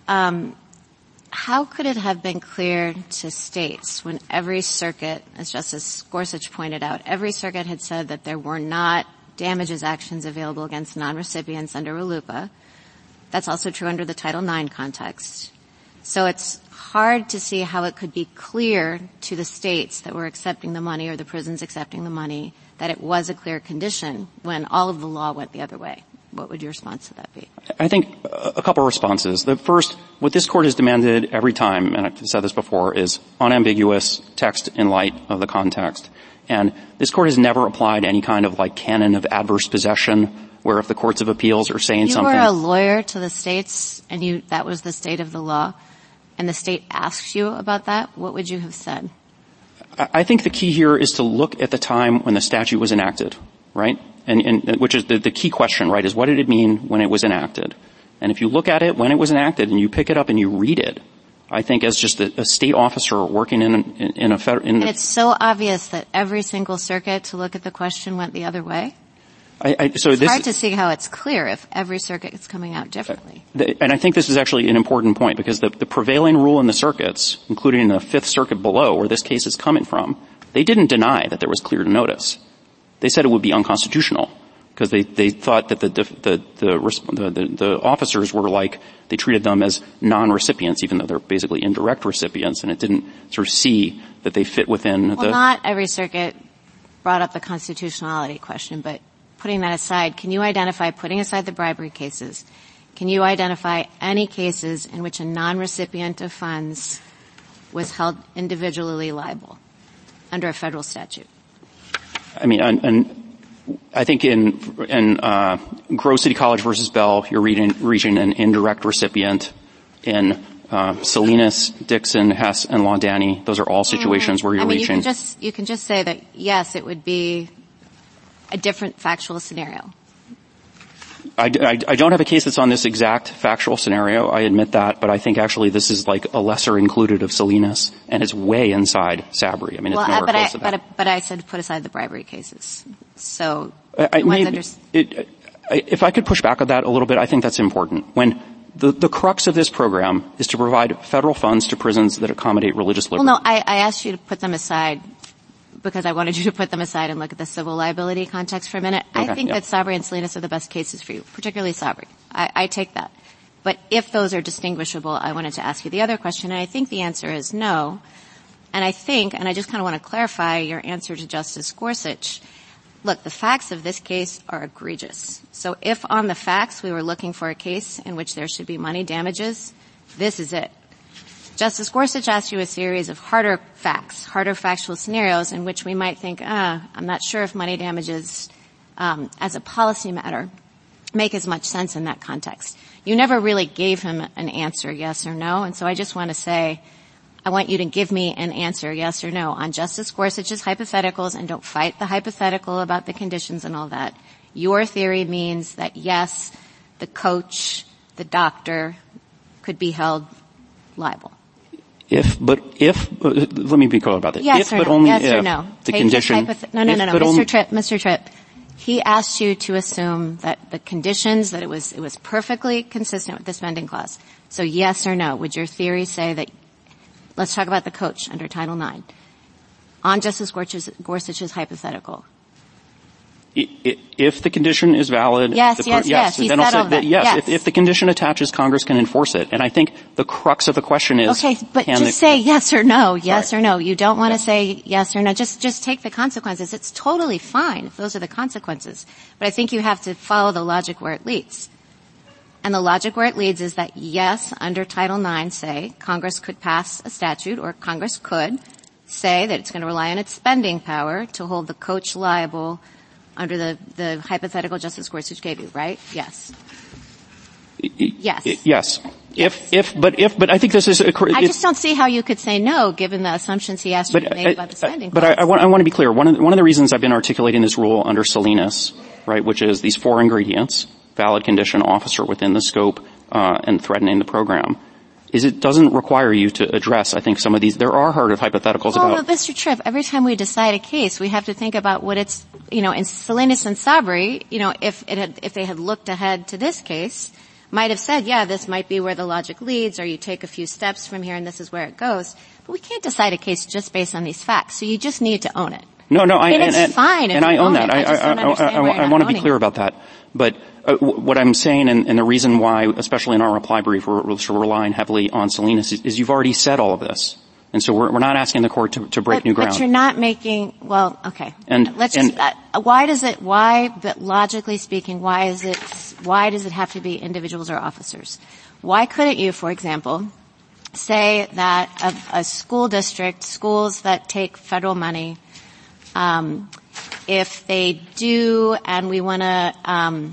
how could it have been clear to states when every circuit, as Justice Gorsuch pointed out, every circuit had said that there were not damages actions available against non-recipients under RLUIPA? That's also true under the Title IX context. So it's hard to see how it could be clear to the states that were accepting the money or the prisons accepting the money that it was a clear condition when all of the law went the other way. What would your response to that be? I think a couple of responses. The first, what this Court has demanded every time, and I've said this before, is unambiguous text in light of the context. And this Court has never applied any kind of canon of adverse possession where if the courts of appeals are saying something. You were a lawyer to the states and that was the state of the law, and the state asks you about that, what would you have said? I think the key here is to look at the time when the statute was enacted, right? And which is the key question, right, is what did it mean when it was enacted? And if you look at it when it was enacted and you pick it up and you read it, I think as just a state officer working in a federal. And it's so obvious that every single circuit to look at the question went the other way. It's hard to see how it's clear if every circuit is coming out differently. And I think this is actually an important point because the prevailing rule in the circuits, including in the Fifth Circuit below where this case is coming from, they didn't deny that there was clear notice. They said it would be unconstitutional because they thought that the officers were they treated them as non-recipients even though they're basically indirect recipients, and it didn't sort of see that they fit within not every circuit brought up the constitutionality question, but putting that aside, can you identify, putting aside the bribery cases, can you identify any cases in which a non-recipient of funds was held individually liable under a federal statute? I mean, and I think in Grove City College versus Bell, you're reaching an indirect recipient. In Salinas, Dixon, Hess, and Laudani, those are all situations where you're reaching. You can just say that, yes, it would be a different factual scenario. I don't have a case that's on this exact factual scenario, I admit that, but I think actually this is a lesser included of Salinas, and it's way inside Sabry. I mean, it's nowhere close to that. But I said put aside the bribery cases. So, if I could push back on that a little bit, I think that's important. When the crux of this program is to provide federal funds to prisons that accommodate religious liberty. Well, no, I asked you to put them aside because I wanted you to put them aside and look at the civil liability context for a minute. Okay, I think that Sabry and Salinas are the best cases for you, particularly Sabry. I take that. But if those are distinguishable, I wanted to ask you the other question, and I think the answer is no. And I just kind of want to clarify your answer to Justice Gorsuch. Look, the facts of this case are egregious. So if on the facts we were looking for a case in which there should be money damages, this is it. Justice Gorsuch asked you a series of harder facts, harder factual scenarios in which we might think, I'm not sure if money damages, as a policy matter, make as much sense in that context. You never really gave him an answer, yes or no, and so I just want to say, I want you to give me an answer, yes or no, on Justice Gorsuch's hypotheticals, and don't fight the hypothetical about the conditions and all that. Your theory means that, yes, the coach, the doctor, could be held liable. let me be clear about that. Yes if, or but no. only yes if or no. the Take condition. No, Mr. Tripp. He asked you to assume that the conditions, that it was perfectly consistent with the spending clause. So yes or no, would your theory say that, let's talk about the coach under Title IX, on Justice Gorsuch's hypothetical. If the condition is valid. Yes. He said all that. Yes. If the condition attaches, Congress can enforce it. And I think the crux of the question is. Okay, but just say yes or no, yes or no. You don't want to say yes or no. Just take the consequences. It's totally fine if those are the consequences. But I think you have to follow the logic where it leads. And the logic where it leads is that yes, under Title IX, say, Congress could pass a statute, or Congress could say that it's going to rely on its spending power to hold the coach liable under the hypothetical Justice Gorsuch gave you, right? Yes. Yes. Yes. But I think this is I just don't see how you could say no, given the assumptions he asked you to make about the spending clause. But I want to be clear. One of the reasons I've been articulating this rule under Salinas, right, which is these 4 ingredients, valid condition, officer within the scope, and threatening the program, is it doesn't require you to address, I think, some of these. There are hard hypotheticals about. Well, Mr. Tripp, every time we decide a case, we have to think about what it's, in Salinas and Sabri, if they had looked ahead to this case, might have said, yeah, this might be where the logic leads, or you take a few steps from here and this is where it goes. But we can't decide a case just based on these facts, so you just need to own it. No, it's fine. And I own that. I want to be clear about that. But what I'm saying, and the reason why, especially in our reply brief, we're relying heavily on Salinas, is you've already said all of this. And so we're not asking the court to break new ground. But you're not making, well, okay. But logically speaking, why does it have to be individuals or officers? Why couldn't you, for example, say that a school district, schools that take federal money, if they do, and we want to,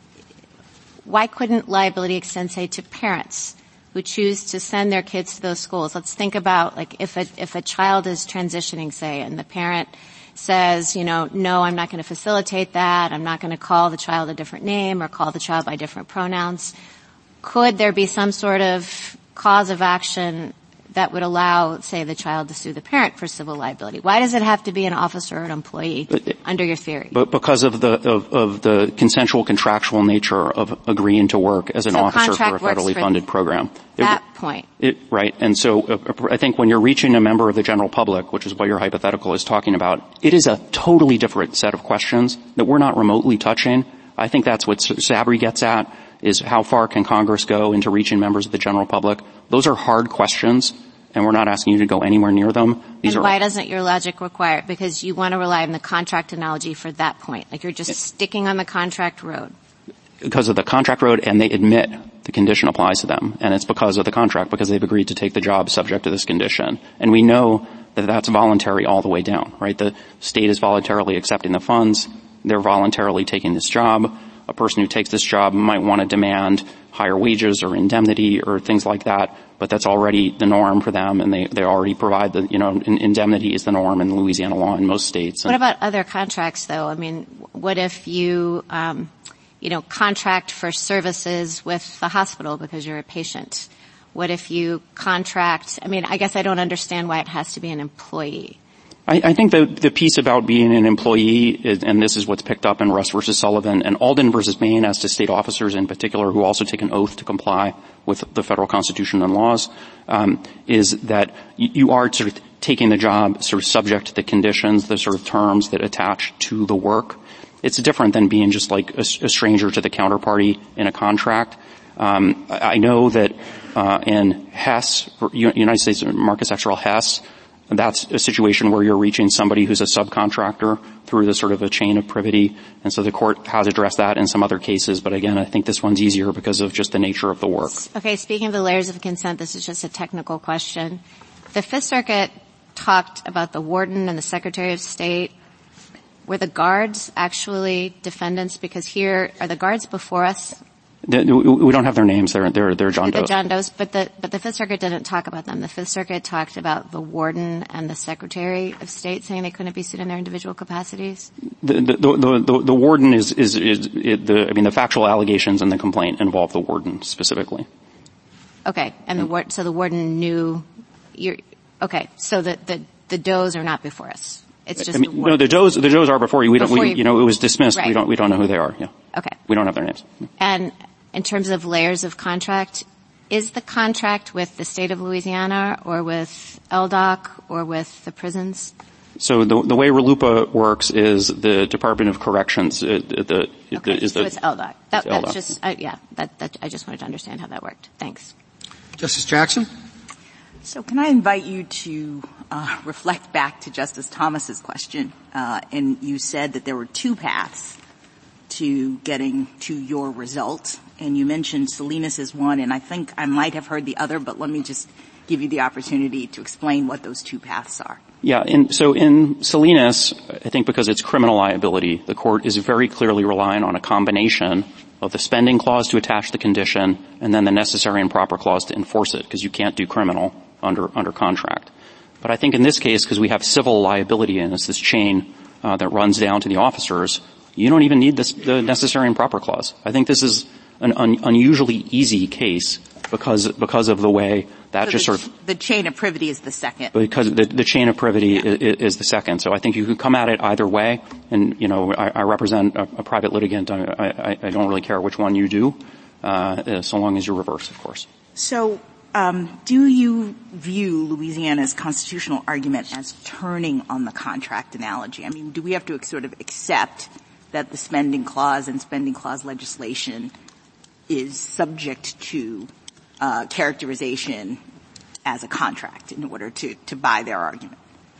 why couldn't liability extend, say, to parents who choose to send their kids to those schools? Let's think about, like, if a child is transitioning, say, and the parent says, no, I'm not going to facilitate that. I'm not going to call the child a different name or call the child by different pronouns. Could there be some sort of cause of action that would allow, say, the child to sue the parent for civil liability? Why does it have to be an officer or an employee under your theory? But because of the consensual contractual nature of agreeing to work as an officer for a federally funded program. That point. Right. And so I think when you're reaching a member of the general public, which is what your hypothetical is talking about, it is a totally different set of questions that we're not remotely touching. I think that's what Sabri gets at, is how far can Congress go into reaching members of the general public? Those are hard questions, and we're not asking you to go anywhere near them. Why doesn't your logic require it? Because you want to rely on the contract analogy for that point. Like you're just sticking on the contract road. Because of the contract road, and they admit the condition applies to them. And it's because of the contract, because they've agreed to take the job subject to this condition. And we know that that's voluntary all the way down, right? The state is voluntarily accepting the funds. They're voluntarily taking this job. A person who takes this job might want to demand higher wages or indemnity or things like that, but that's already the norm for them, and they already provide the, indemnity is the norm in Louisiana law in most states. What about other contracts, though? I mean, what if you, contract for services with the hospital because you're a patient? What if you contract, I guess I don't understand why it has to be an employee. I think the piece about being an employee is, and this is what's picked up in Russ versus Sullivan and Alden versus Maine as to state officers in particular who also take an oath to comply with the federal constitution and laws, is that you are sort of taking the job sort of subject to the conditions, the sort of terms that attach to the work. It's different than being just like a stranger to the counterparty in a contract. I know that in Hess, United States Marcus Exerell Hess, that's a situation where you're reaching somebody who's a subcontractor through the sort of a chain of privity. And so the court has addressed that in some other cases. But again, I think this one's easier because of just the nature of the work. Okay, speaking of the layers of consent, this is just a technical question. The Fifth Circuit talked about the warden and the Secretary of State. Were the guards actually defendants? Because here, are the guards before us? We don't have their names. They're John Doe. The John Does, but the Fifth Circuit didn't talk about them. The Fifth Circuit talked about the warden and the Secretary of State, saying they couldn't be sued in their individual capacities. The warden is the factual allegations in the complaint involve the warden specifically. Okay, and so the warden knew okay, so the Does are not before us. It's just no, the Does are before you. It was dismissed. Right. We don't know who they are. Yeah. Okay. We don't have their names. And in terms of layers of contract, is the contract with the state of Louisiana or with LDOC or with the prisons? So the way RLUIPA works is the Department of Corrections. So it's LDOC. That's LDOC. Just I just wanted to understand how that worked. Thanks. Justice Jackson? So can I invite you to reflect back to Justice Thomas's question? And you said that there were two paths to getting to your result. And you mentioned Salinas as one, and I think I might have heard the other, but let me just give you the opportunity to explain what those two paths are. Yeah, so in Salinas, I think because it's criminal liability, the court is very clearly relying on a combination of the spending clause to attach the condition and then the necessary and proper clause to enforce it, because you can't do criminal under contract. But I think in this case, because we have civil liability and it's this chain that runs down to the officers, you don't even need the necessary and proper clause. I think this is an unusually easy case because of the way that the chain of privity is the second. Because the chain of privity is the second. So I think you could come at it either way. And, I represent a private litigant. I don't really care which one you do, so long as you reverse, of course. So, do you view Louisiana's constitutional argument as turning on the contract analogy? I mean, do we have to sort of accept that the spending clause and spending clause legislation is subject to characterization as a contract in order to buy their argument?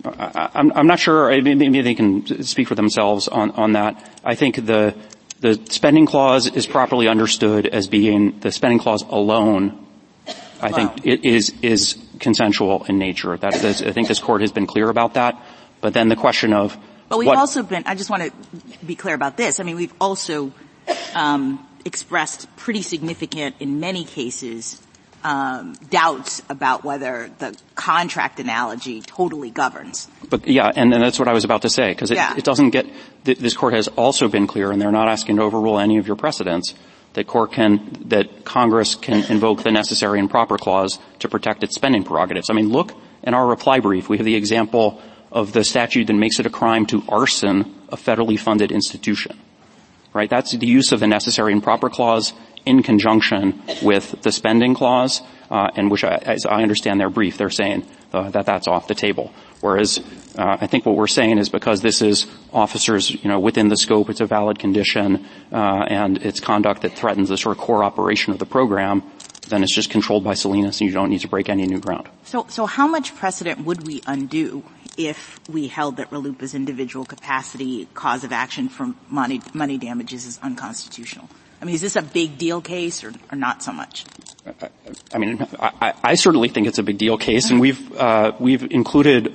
I'm not sure. Maybe they can speak for themselves on that. I think the spending clause is properly understood as being the spending clause alone. I think it is consensual in nature. I think this court has been clear about that. But then the question of But we've also been, I just want to be clear about this. I mean, we've also expressed pretty significant, in many cases, doubts about whether the contract analogy totally governs. But yeah, and that's what I was about to say, because it doesn't get, this court has also been clear, and they're not asking to overrule any of your precedents, that Congress can invoke the necessary and proper clause to protect its spending prerogatives. I mean, look in our reply brief, we have the example of the statute that makes it a crime to arson a federally funded institution. Right? That's the use of the necessary and proper clause in conjunction with the spending clause, and which, as I understand their brief, they're saying that that's off the table. Whereas I think what we're saying is because this is officers, within the scope, it's a valid condition, and it's conduct that threatens the sort of core operation of the program, then it's just controlled by Salinas, and you don't need to break any new ground. So how much precedent would we undo if we held that RLUIPA's individual capacity cause of action for money damages is unconstitutional? I mean, is this a big deal case or not so much? I mean, I certainly think it's a big deal case, and we've included,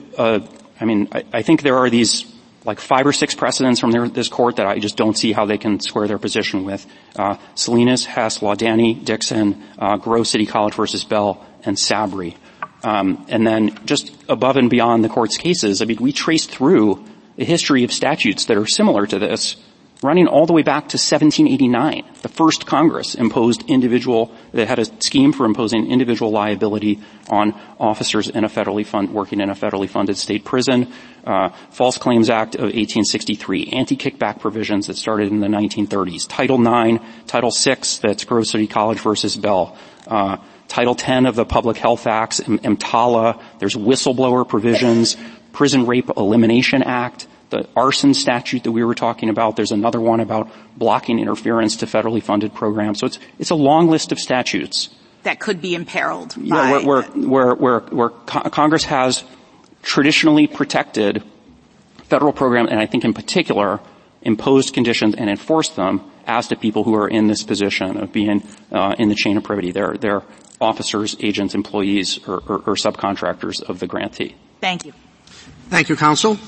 I think there are these like 5 or 6 precedents from this court that I just don't see how they can square their position with. Salinas, Hess, Laudani, Dixon, Grove City College versus Bell, and Sabry. And then just above and beyond the court's cases, I mean, we traced through a history of statutes that are similar to this, running all the way back to 1789. The first Congress that had a scheme for imposing individual liability on officers in working in a federally funded state prison. False Claims Act of 1863. Anti-kickback provisions that started in the 1930s. Title IX, Title VI, that's Grove City College versus Bell. Title X of the Public Health Acts, EMTALA. There's whistleblower provisions. Prison Rape Elimination Act. The arson statute that we were talking about, there's another one about blocking interference to federally funded programs. So it's a long list of statutes that could be imperiled. Yeah, where Congress has traditionally protected federal programs, and I think in particular imposed conditions and enforced them as to people who are in this position of being in the chain of privity. They're officers, agents, employees, or subcontractors of the grantee. Thank you. Thank you, counsel.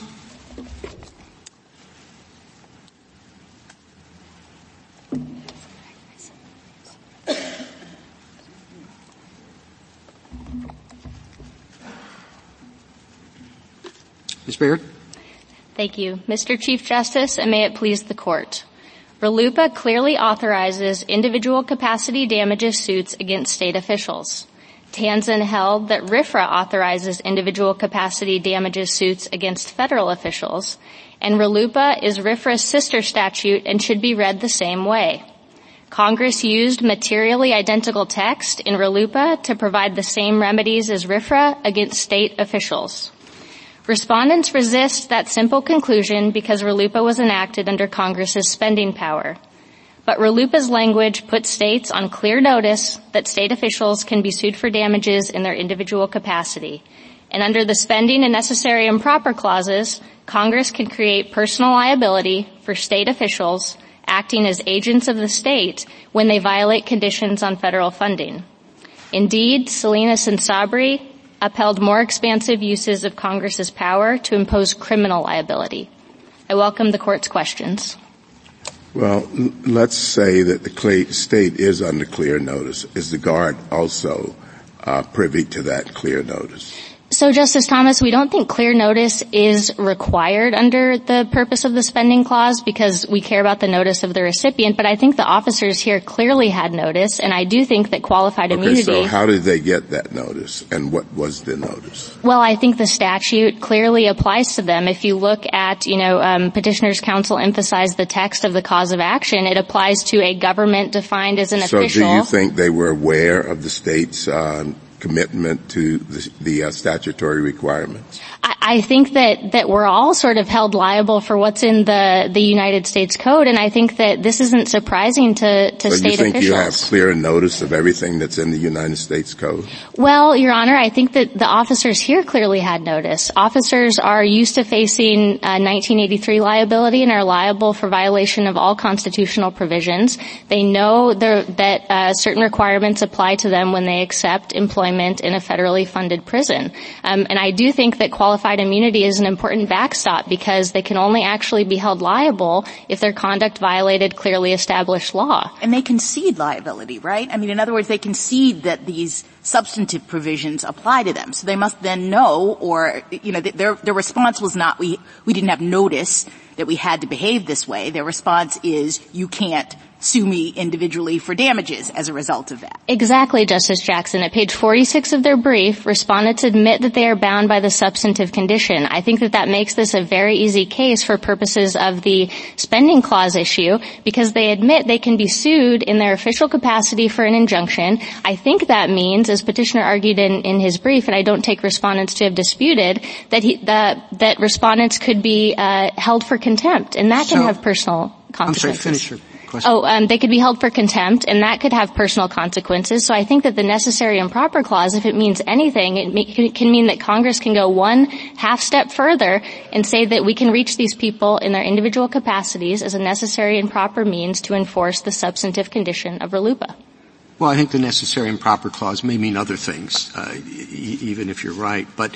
Ms. Baird. Thank you. Mr. Chief Justice, and may it please the Court. RLUIPA clearly authorizes individual capacity damages suits against state officials. Tanzen held that RFRA authorizes individual capacity damages suits against federal officials, and RLUIPA is RFRA's sister statute and should be read the same way. Congress used materially identical text in RLUIPA to provide the same remedies as RFRA against state officials. Respondents resist that simple conclusion because RLUIPA was enacted under Congress's spending power. But RLUIPA's language puts states on clear notice that state officials can be sued for damages in their individual capacity. And under the spending and necessary and proper clauses, Congress can create personal liability for state officials acting as agents of the state when they violate conditions on federal funding. Indeed, Salinas and Sabri upheld more expansive uses of Congress's power to impose criminal liability. I welcome the Court's questions. Well, let's say that the state is under clear notice. Is the Guard also privy to that clear notice? So, Justice Thomas, we don't think clear notice is required under the purpose of the spending clause because we care about the notice of the recipient, but I think the officers here clearly had notice, and I do think that qualified immunity... Okay, so how did they get that notice, and what was the notice? Well, I think the statute clearly applies to them. If you look at, Petitioner's Counsel emphasized the text of the cause of action, it applies to a government defined as an official. So do you think they were aware of the state's commitment to the statutory requirements? I think that we're all sort of held liable for what's in the United States Code, and I think that this isn't surprising to state officials. So you think you have clear notice of everything that's in the United States Code? Well, Your Honor, I think that the officers here clearly had notice. Officers are used to facing 1983 liability and are liable for violation of all constitutional provisions. They know that certain requirements apply to them when they accept employment in a federally funded prison. And I do think that qualified immunity is an important backstop because they can only actually be held liable if their conduct violated clearly established law. And they concede liability, right? I mean, in other words, they concede that these substantive provisions apply to them. So they must then know, or, their response was not, we didn't have notice that we had to behave this way. Their response is, you can't sue me individually for damages as a result of that. Exactly, Justice Jackson. At page 46 of their brief, respondents admit that they are bound by the substantive condition. I think that makes this a very easy case for purposes of the spending clause issue because they admit they can be sued in their official capacity for an injunction. I think that means, as Petitioner argued in his brief, and I don't take respondents to have disputed, that respondents could be held for contempt, and that can have personal consequences. I'm sorry, finish your question. They could be held for contempt, and that could have personal consequences. So I think that the necessary and proper clause, if it means anything, it can mean that Congress can go one half step further and say that we can reach these people in their individual capacities as a necessary and proper means to enforce the substantive condition of RLUIPA. Well, I think the necessary and proper clause may mean other things, even if you're right. But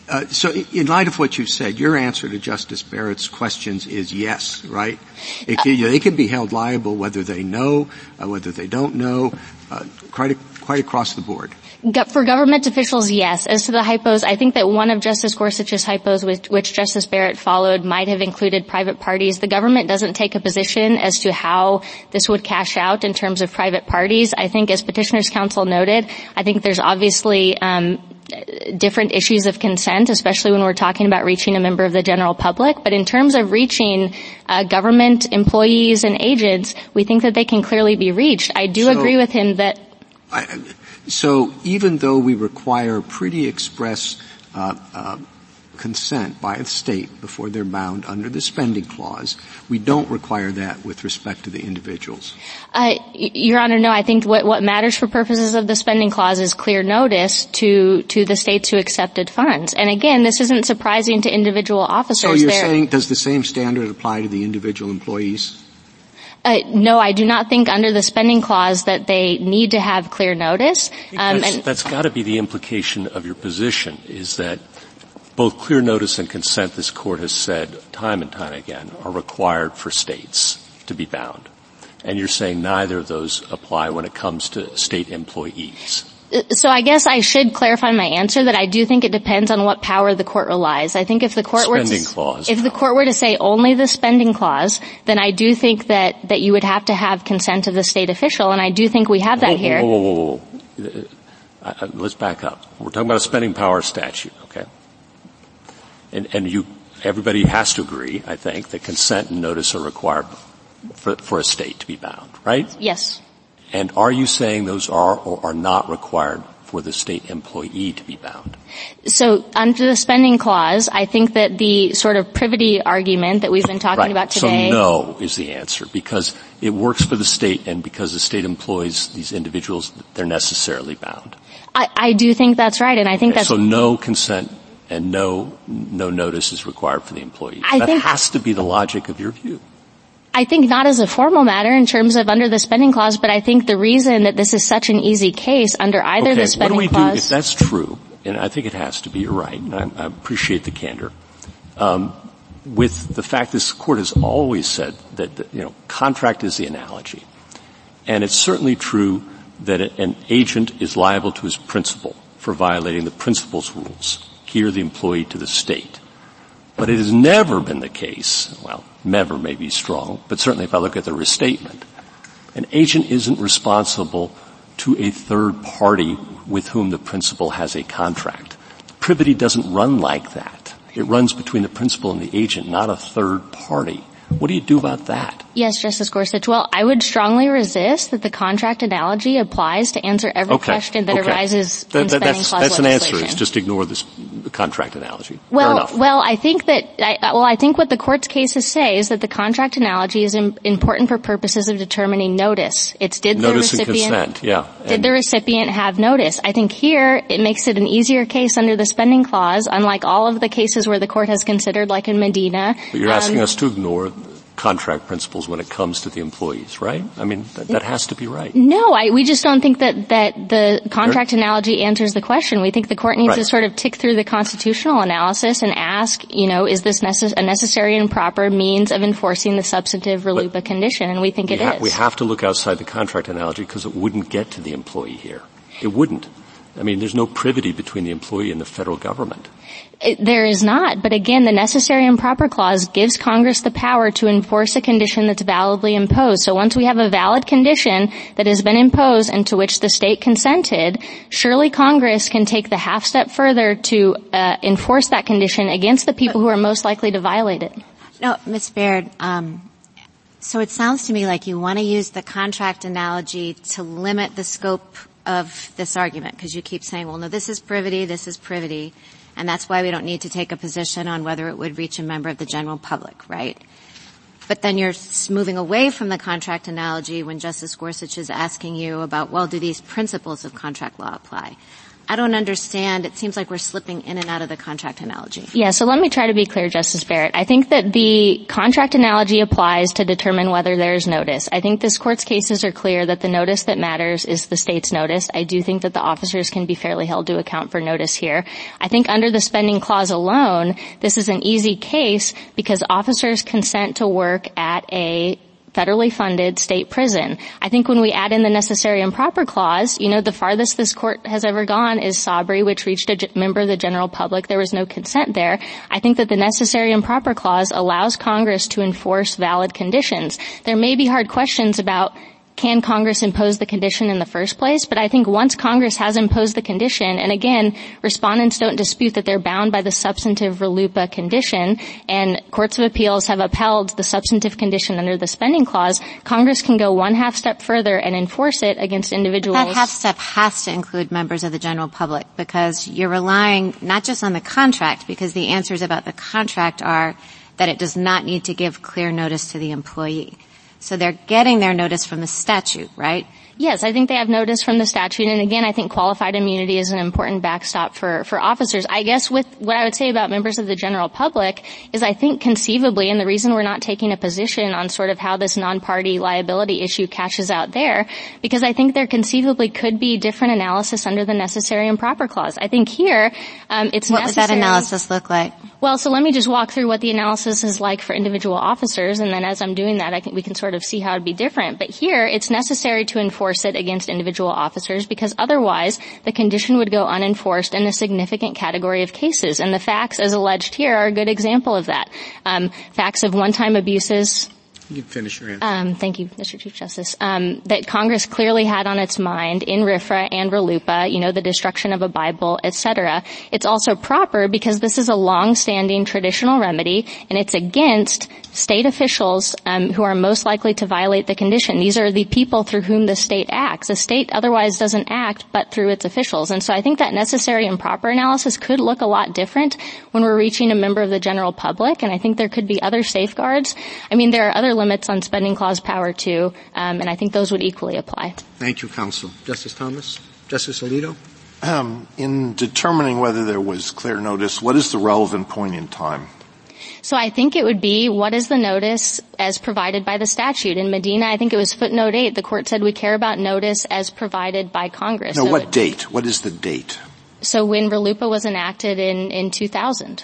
so in light of what you've said, your answer to Justice Barrett's questions is yes, right? They can be held liable whether they know, whether they don't know, quite across the board. For government officials, yes. As to the hypos, I think that one of Justice Gorsuch's hypos, which Justice Barrett followed, might have included private parties. The government doesn't take a position as to how this would cash out in terms of private parties. I think, as Petitioner's Counsel noted, I think there's obviously different issues of consent, especially when we're talking about reaching a member of the general public. But in terms of reaching government employees and agents, we think that they can clearly be reached. I do agree with him that... So even though we require pretty express consent by the state before they're bound under the spending clause, we don't require that with respect to the individuals. Your Honor, no. I think what matters for purposes of the spending clause is clear notice to the states who accepted funds. And again, this isn't surprising to individual officers. So you're saying, does the same standard apply to the individual employees? No, I do not think under the spending clause that they need to have clear notice. That's got to be the implication of your position, is that both clear notice and consent, this Court has said time and time again, are required for states to be bound. And you're saying neither of those apply when it comes to state employees. So I guess I should clarify my answer that I do think it depends on what power the Court relies. I think if the Court were to say only the spending clause, then I do think that you would have to have consent of the state official, and I do think we have that here. let's back up. We're talking about a spending power statute, okay? And everybody has to agree, I think, that consent and notice are required for a state to be bound, right? Yes. And are you saying those are or are not required for the state employee to be bound? So under the spending clause, I think that the sort of privity argument that we've been talking about today. So no is the answer, because it works for the state, and because the state employs these individuals, they're necessarily bound. I do think that's right, and I think that's... So no consent and no notice is required for the employee. That has to be the logic of your view. I think not as a formal matter in terms of under the spending clause, but I think the reason that this is such an easy case under either the spending clause... What do we do if that's true? And I think it has to be, you're right, and I appreciate the candor. With the fact this Court has always said that, contract is the analogy. And it's certainly true that an agent is liable to his principal for violating the principal's rules. Here, the employee to the state. But it has never been the case, well, never may be strong, but certainly if I look at the restatement, an agent isn't responsible to a third party with whom the principal has a contract. Privity doesn't run like that. It runs between the principal and the agent, not a third party. What do you do about that? Yes, Justice Gorsuch. Well, I would strongly resist that the contract analogy applies to answer every question that arises in spending clause legislation. That's an answer. It's just ignore this contract analogy. Well, Fair enough. Well, I think what the Court's cases say is that the contract analogy is important for purposes of determining notice. It's did notice the recipient, and consent, yeah. Did the recipient have notice? I think here it makes it an easier case under the spending clause, unlike all of the cases where the Court has considered, like in Medina. But you're asking us to ignore contract principles when it comes to the employees, right? I mean, that has to be right. No, we just don't think that the contract analogy answers the question. We think the Court needs to sort of tick through the constitutional analysis and ask, is this a necessary and proper means of enforcing the substantive RLUIPA condition? And we think it is. We have to look outside the contract analogy because it wouldn't get to the employee here. It wouldn't. I mean, there's no privity between the employee and the federal government. There is not. But again, the necessary and proper clause gives Congress the power to enforce a condition that's validly imposed. So once we have a valid condition that has been imposed and to which the state consented, surely Congress can take the half step further to enforce that condition against the people who are most likely to violate it. No, Ms. Baird, so it sounds to me like you want to use the contract analogy to limit the scope of this argument, because you keep saying, well, no, this is privity, and that's why we don't need to take a position on whether it would reach a member of the general public, right? But then you're moving away from the contract analogy when Justice Gorsuch is asking you about, well, do these principles of contract law apply? I don't understand. It seems like we're slipping in and out of the contract analogy. Yeah, so let me try to be clear, Justice Barrett. I think that the contract analogy applies to determine whether there's notice. I think this Court's cases are clear that the notice that matters is the state's notice. I do think that the officers can be fairly held to account for notice here. I think under the spending clause alone, this is an easy case because officers consent to work at a federally funded state prison. I think when we add in the necessary and proper clause, the farthest this Court has ever gone is Sabry, which reached a member of the general public. There was no consent there. I think that the necessary and proper clause allows Congress to enforce valid conditions. There may be hard questions about can Congress impose the condition in the first place, but I think once Congress has imposed the condition, and again, respondents don't dispute that they're bound by the substantive RLUIPA condition, and courts of appeals have upheld the substantive condition under the spending clause, Congress can go one half step further and enforce it against individuals. That half step has to include members of the general public because you're relying not just on the contract, because the answers about the contract are that it does not need to give clear notice to the employee. So they're getting their notice from the statute, right? Yes, I think they have notice from the statute. And again, I think qualified immunity is an important backstop for officers. I guess with what I would say about members of the general public is I think conceivably, and the reason we're not taking a position on sort of how this non-party liability issue cashes out there, because I think there conceivably could be different analysis under the necessary and proper clause. I think here, it's necessary. What would that analysis look like? Well, so let me just walk through what the analysis is like for individual officers, and then as I'm doing that, we can sort of see how it'd be different. But here, it's necessary to enforce it against individual officers because otherwise the condition would go unenforced in a significant category of cases. And the facts as alleged here are a good example of that. Facts of one-time abuses You can finish your answer. Thank you, Mr. Chief Justice. That Congress clearly had on its mind in RFRA and RLUIPA, the destruction of a Bible, etc. It's also proper because this is a long-standing traditional remedy, and it's against state officials who are most likely to violate the condition. These are the people through whom the state acts. The state otherwise doesn't act but through its officials. And so I think that necessary and proper analysis could look a lot different when we're reaching a member of the general public, and I think there could be other safeguards. There are other limits on spending clause power too, and I think those would equally apply. Thank you, counsel. Justice Thomas? Justice Alito? In determining whether there was clear notice, what is the relevant point in time? So I think it would be, what is the notice as provided by the statute? In Medina, I think it was footnote 8. The court said we care about notice as provided by Congress. No, what date? What is the date? So when RLUIPA was enacted in 2000.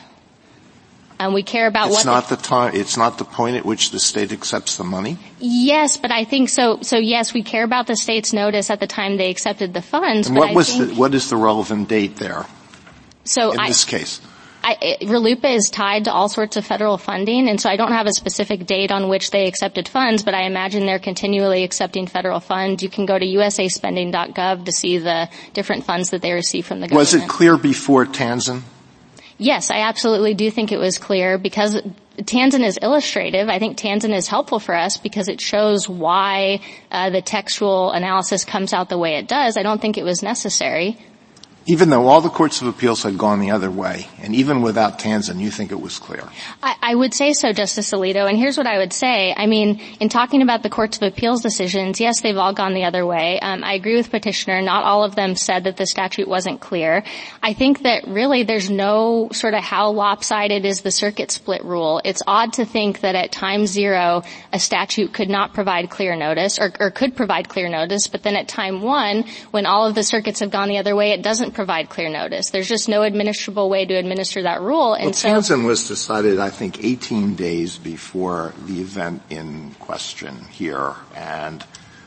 And we care about it's not the time. It's not the point at which the state accepts the money. Yes, but I think so. So yes, we care about the state's notice at the time they accepted the funds. And what is the relevant date there? So in this case, RLUIPA is tied to all sorts of federal funding, and so I don't have a specific date on which they accepted funds, but I imagine they're continually accepting federal funds. You can go to usaspending.gov to see the different funds that they receive from the government. Was it clear before Tanzen? Yes, I absolutely do think it was clear because Tanzen is illustrative. I think Tanzen is helpful for us because it shows why the textual analysis comes out the way it does. I don't think it was necessary. Even though all the courts of appeals had gone the other way, and even without Tanzen, you think it was clear? I would say so, Justice Alito, and here's what I would say. In talking about the courts of appeals decisions, yes, they've all gone the other way. I agree with Petitioner. Not all of them said that the statute wasn't clear. I think that really there's no sort of how lopsided is the circuit split rule. It's odd to think that at time zero, a statute could not provide clear notice, or could provide clear notice, but then at time one, when all of the circuits have gone the other way, it doesn't provide clear notice. There's just no administrable way to administer that rule. And Tanzen was decided, I think, 18 days before the event in question here, and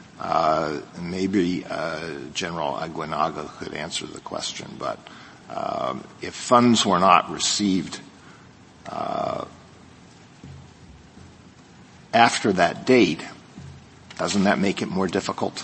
maybe General Aguinaga could answer the question, but if funds were not received after that date, doesn't that make it more difficult?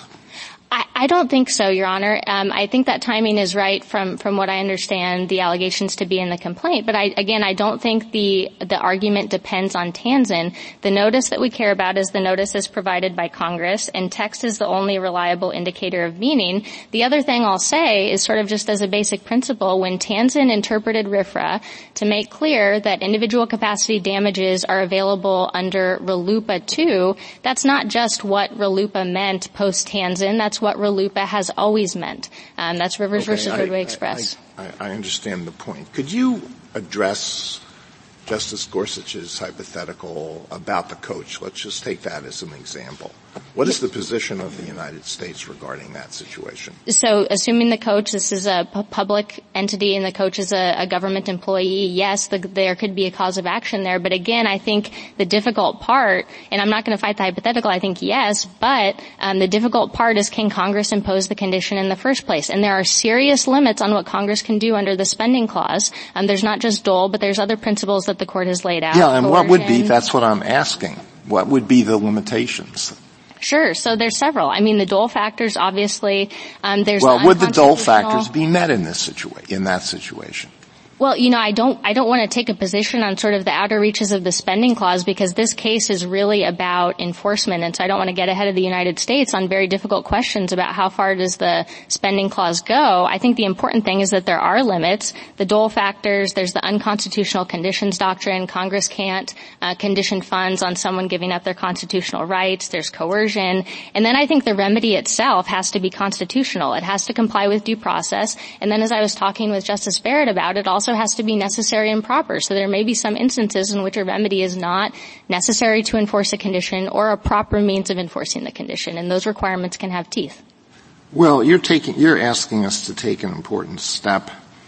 I don't think so, Your Honor. I think that timing is right from what I understand the allegations to be in the complaint. But I don't think the argument depends on Tanzen. The notice that we care about is the notice as provided by Congress, and text is the only reliable indicator of meaning. The other thing I'll say is sort of just as a basic principle, when Tanzen interpreted RFRA to make clear that individual capacity damages are available under RLUIPA 2, that's not just what RLUIPA meant post-Tanzen. That's what RLUIPA has always meant. That's Rivers versus Roadway Express. I understand the point. Could you address Justice Gorsuch's hypothetical about the coach? Let's just take that as an example. What is the position of the United States regarding that situation? So, assuming the coach, this is a public entity and the coach is a government employee, yes, there could be a cause of action there. But again, I think the difficult part, and I'm not going to fight the hypothetical, I think yes, but the difficult part is, can Congress impose the condition in the first place? And there are serious limits on what Congress can do under the spending clause. There's not just Dole, but there's other principles that the court has laid out. Yeah, and what would be, that's what I'm asking, what would be the limitations? Sure. So there's several. The Dole factors, obviously, there's would the Dole factors be met in that situation? Well, I don't want to take a position on sort of the outer reaches of the spending clause because this case is really about enforcement, and so I don't want to get ahead of the United States on very difficult questions about how far does the spending clause go. I think the important thing is that there are limits. The Dole factors, there's the unconstitutional conditions doctrine. Congress can't condition funds on someone giving up their constitutional rights. There's coercion. And then I think the remedy itself has to be constitutional. It has to comply with due process. And then as I was talking with Justice Barrett about it, also has to be necessary and proper. So there may be some instances in which a remedy is not necessary to enforce a condition or a proper means of enforcing the condition, and those requirements can have teeth. Well, you're asking us to take an important step.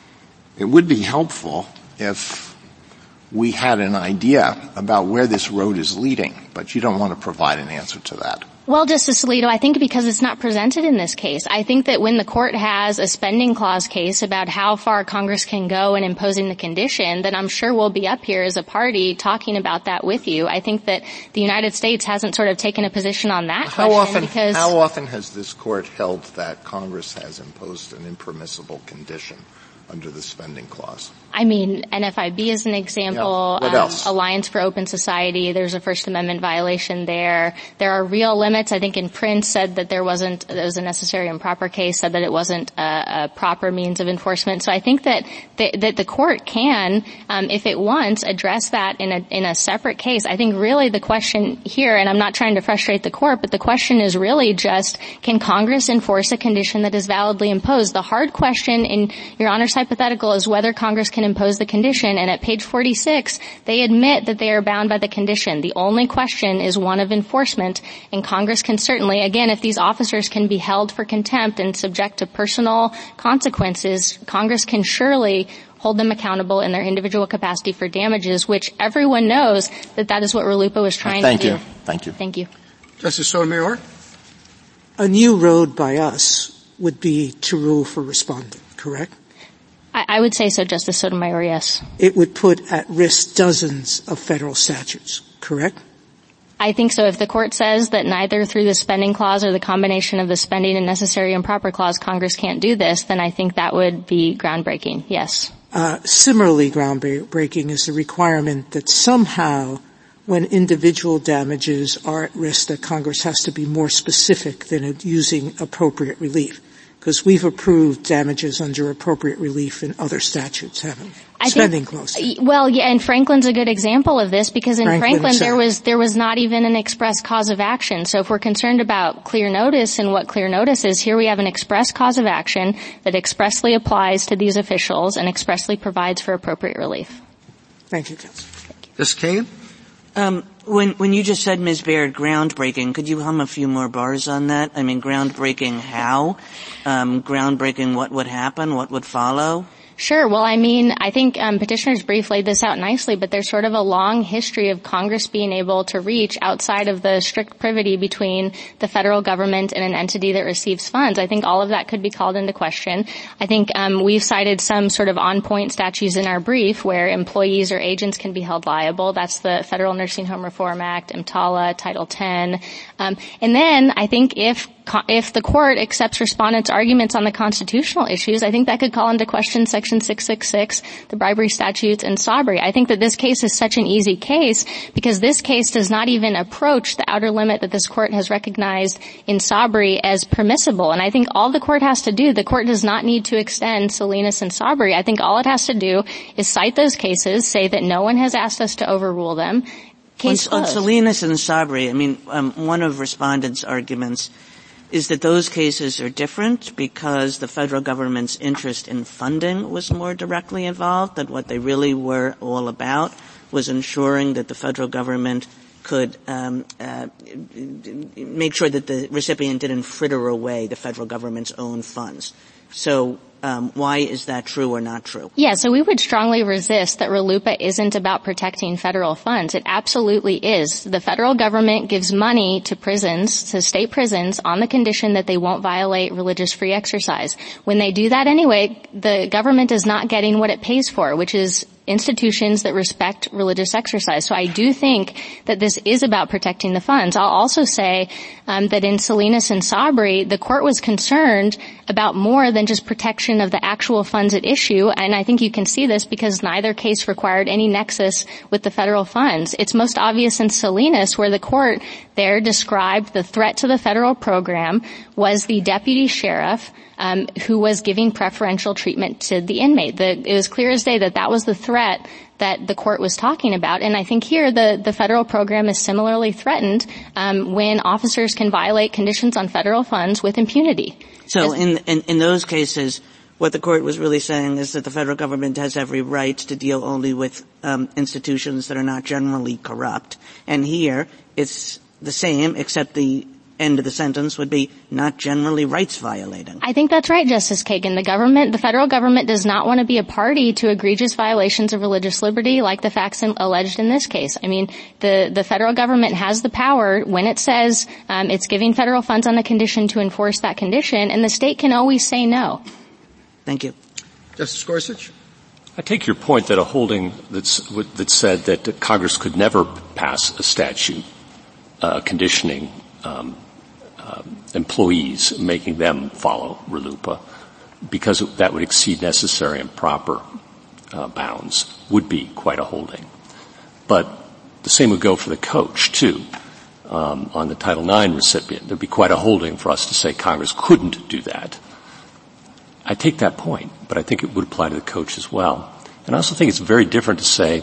It would be helpful if we had an idea about where this road is leading, but you don't want to provide an answer to that. Well, Justice Alito, I think because it's not presented in this case. I think that when the court has a spending clause case about how far Congress can go in imposing the condition, then I'm sure we'll be up here as a party talking about that with you. I think that the United States hasn't sort of taken a position on that question because... How often has this court held that Congress has imposed an impermissible condition under the spending clause? I mean, NFIB is an example. Yeah. What else? Alliance for Open Society, there's a First Amendment violation there. There are real limits. I think in Prince said that it was a necessary and proper case, said that it wasn't a proper means of enforcement. So I think that the court can, if it wants, address that in a separate case. I think really the question here, and I'm not trying to frustrate the court, but the question is really just, can Congress enforce a condition that is validly imposed? The hard question in Your Honor's hypothetical is whether Congress can impose the condition, and at page 46, they admit that they are bound by the condition. The only question is one of enforcement, and Congress can certainly, again, if these officers can be held for contempt and subject to personal consequences, Congress can surely hold them accountable in their individual capacity for damages, which everyone knows that is what RLUIPA was trying to do. Thank you. Thank you. Justice Sotomayor? A new road by us would be to rule for respondent, correct? I would say so, Justice Sotomayor, yes. It would put at risk dozens of federal statutes, correct? I think so. If the court says that neither through the spending clause or the combination of the spending and necessary and proper clause Congress can't do this, then I think that would be groundbreaking, yes. Similarly groundbreaking is the requirement that somehow when individual damages are at risk that Congress has to be more specific than using appropriate relief. Because we've approved damages under appropriate relief in other statutes, haven't we? Spending clause. Well, yeah, and Franklin's a good example of this because in Franklin there was not even an express cause of action. So if we're concerned about clear notice and what clear notice is, here we have an express cause of action that expressly applies to these officials and expressly provides for appropriate relief. Thank you, Counsel. Ms. Kagan? When you just said, Ms. Baird, groundbreaking, could you hum a few more bars on that? I mean, groundbreaking how? Groundbreaking what would happen? What would follow? Sure. Well, I mean, I think Petitioner's brief laid this out nicely, but there's sort of a long history of Congress being able to reach outside of the strict privity between the federal government and an entity that receives funds. I think all of that could be called into question. I think we've cited some sort of on-point statutes in our brief where employees or agents can be held liable. That's the Federal Nursing Home Reform Act, EMTALA, Title X. And then I think if the court accepts respondents' arguments on the constitutional issues, I think that could call into question Section 666, the bribery statutes, and Sabry. I think that this case is such an easy case because this case does not even approach the outer limit that this court has recognized in Sabry as permissible. And I think all the court has to do, the court does not need to extend Salinas and Sabry. I think all it has to do is cite those cases, say that no one has asked us to overrule them. Case closed. On Salinas and Sabry, I mean, one of respondents' arguments is that those cases are different because the federal government's interest in funding was more directly involved, that what they really were all about was ensuring that the federal government could make sure that the recipient didn't fritter away the federal government's own funds. So why is that true or not true? Yeah, so we would strongly resist that RLUIPA isn't about protecting federal funds. It absolutely is. The federal government gives money to prisons, to state prisons, on the condition that they won't violate religious free exercise. When they do that anyway, the government is not getting what it pays for, which is institutions that respect religious exercise. So I do think that this is about protecting the funds. I'll also say that in Salinas and Sabry, the court was concerned about more than just protection of the actual funds at issue, and I think you can see this because neither case required any nexus with the federal funds. It's most obvious in Salinas where the court there described the threat to the federal program was the deputy sheriff who was giving preferential treatment to the inmate. It was clear as day that was the threat that the court was talking about. And I think here the federal program is similarly threatened when officers can violate conditions on federal funds with impunity. So in those cases, what the court was really saying is that the federal government has every right to deal only with institutions that are not generally corrupt. And here it's the same, except the end of the sentence would be not generally rights violating. I think that's right, Justice Kagan. The federal government does not want to be a party to egregious violations of religious liberty like the facts alleged in this case. I mean, the federal government has the power when it says it's giving federal funds on the condition to enforce that condition, and the state can always say no. Thank you. Justice Gorsuch? I take your point that a holding that said that Congress could never pass a statute conditioning employees, making them follow RLUIPA, because that would exceed necessary and proper bounds, would be quite a holding. But the same would go for the coach, too. On the Title IX recipient, there would be quite a holding for us to say Congress couldn't do that. I take that point, but I think it would apply to the coach as well. And I also think it's very different to say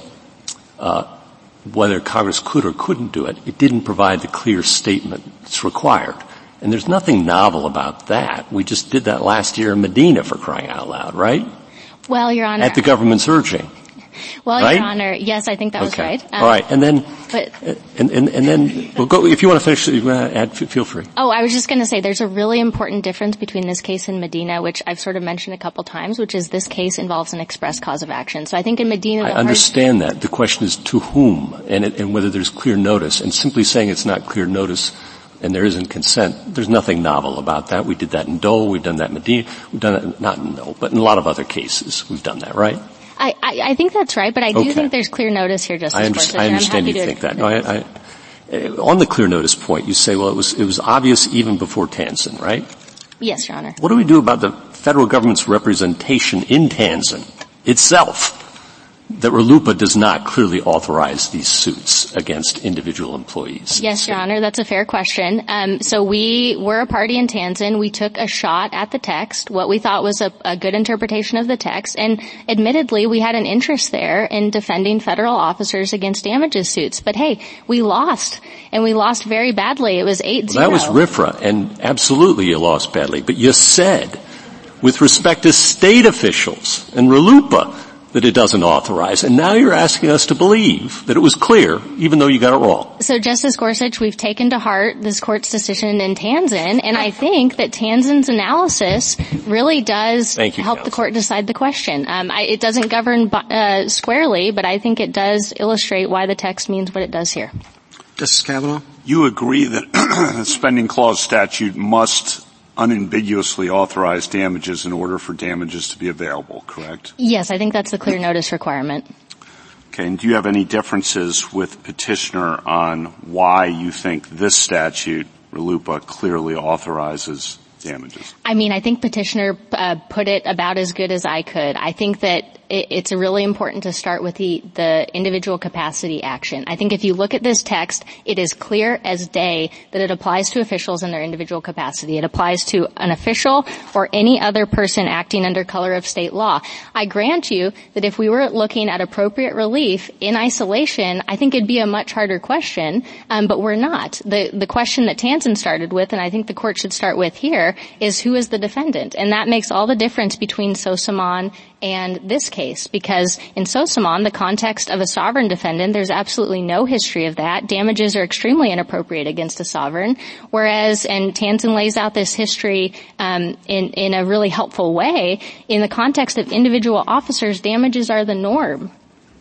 whether Congress could or couldn't do it. It didn't provide the clear statement that's required. And there's nothing novel about that. We just did that last year in Medina, for crying out loud, right? Well, Your Honor. At the government's urging. Well, right? Your Honor, yes, I think that was right. All right, and then, well, go, if you want to finish, you want to add, feel free. Oh, I was just going to say there's a really important difference between this case and Medina, which I've sort of mentioned a couple times, which is this case involves an express cause of action. So I think in Medina, I understand that. The question is to whom and whether there's clear notice. And simply saying it's not clear notice and there isn't consent, there's nothing novel about that. We did that in Dole, we've done that in Medina, we've done that, not in Dole, but in a lot of other cases we've done that, right? I think that's right, but I do think there's clear notice here, Justice Gorsuch. I understand you think that. No, on the clear notice point, you say, well, it was obvious even before Tanzen, right? Yes, Your Honor. What do we do about the federal government's representation in Tanzen itself that RLUIPA does not clearly authorize these suits against individual employees? Yes, Your Honor, that's a fair question. So we were a party in Tanzen. We took a shot at the text, what we thought was a good interpretation of the text, and admittedly we had an interest there in defending federal officers against damages suits. But hey, we lost, and we lost very badly. It was 8-0. Well, that was RFRA, and absolutely you lost badly. But you said, with respect to state officials and RLUIPA, that it doesn't authorize. And now you're asking us to believe that it was clear, even though you got it wrong. So, Justice Gorsuch, we've taken to heart this Court's decision in Tanzen, and I think that Tanzen's analysis really does help the Court decide the question. It doesn't govern squarely, but I think it does illustrate why the text means what it does here. Justice Kavanaugh? You agree that the spending clause statute must unambiguously authorize damages in order for damages to be available, correct? Yes, I think that's the clear notice requirement. Okay, and do you have any differences with petitioner on why you think this statute, RLUIPA, clearly authorizes damages? I mean, I think petitioner put it about as good as I could. I think that it's really important to start with the individual capacity action. I think if you look at this text, it is clear as day that it applies to officials in their individual capacity. It applies to an official or any other person acting under color of state law. I grant you that if we were looking at appropriate relief in isolation, I think it'd be a much harder question, but we're not. The question that Tanzen started with, and I think the Court should start with here, is who is the defendant? And that makes all the difference between Sosaman and this case, because in Sosaman, the context of a sovereign defendant, there's absolutely no history of that. Damages are extremely inappropriate against a sovereign, whereas, and Tanzen lays out this history in a really helpful way, in the context of individual officers, damages are the norm.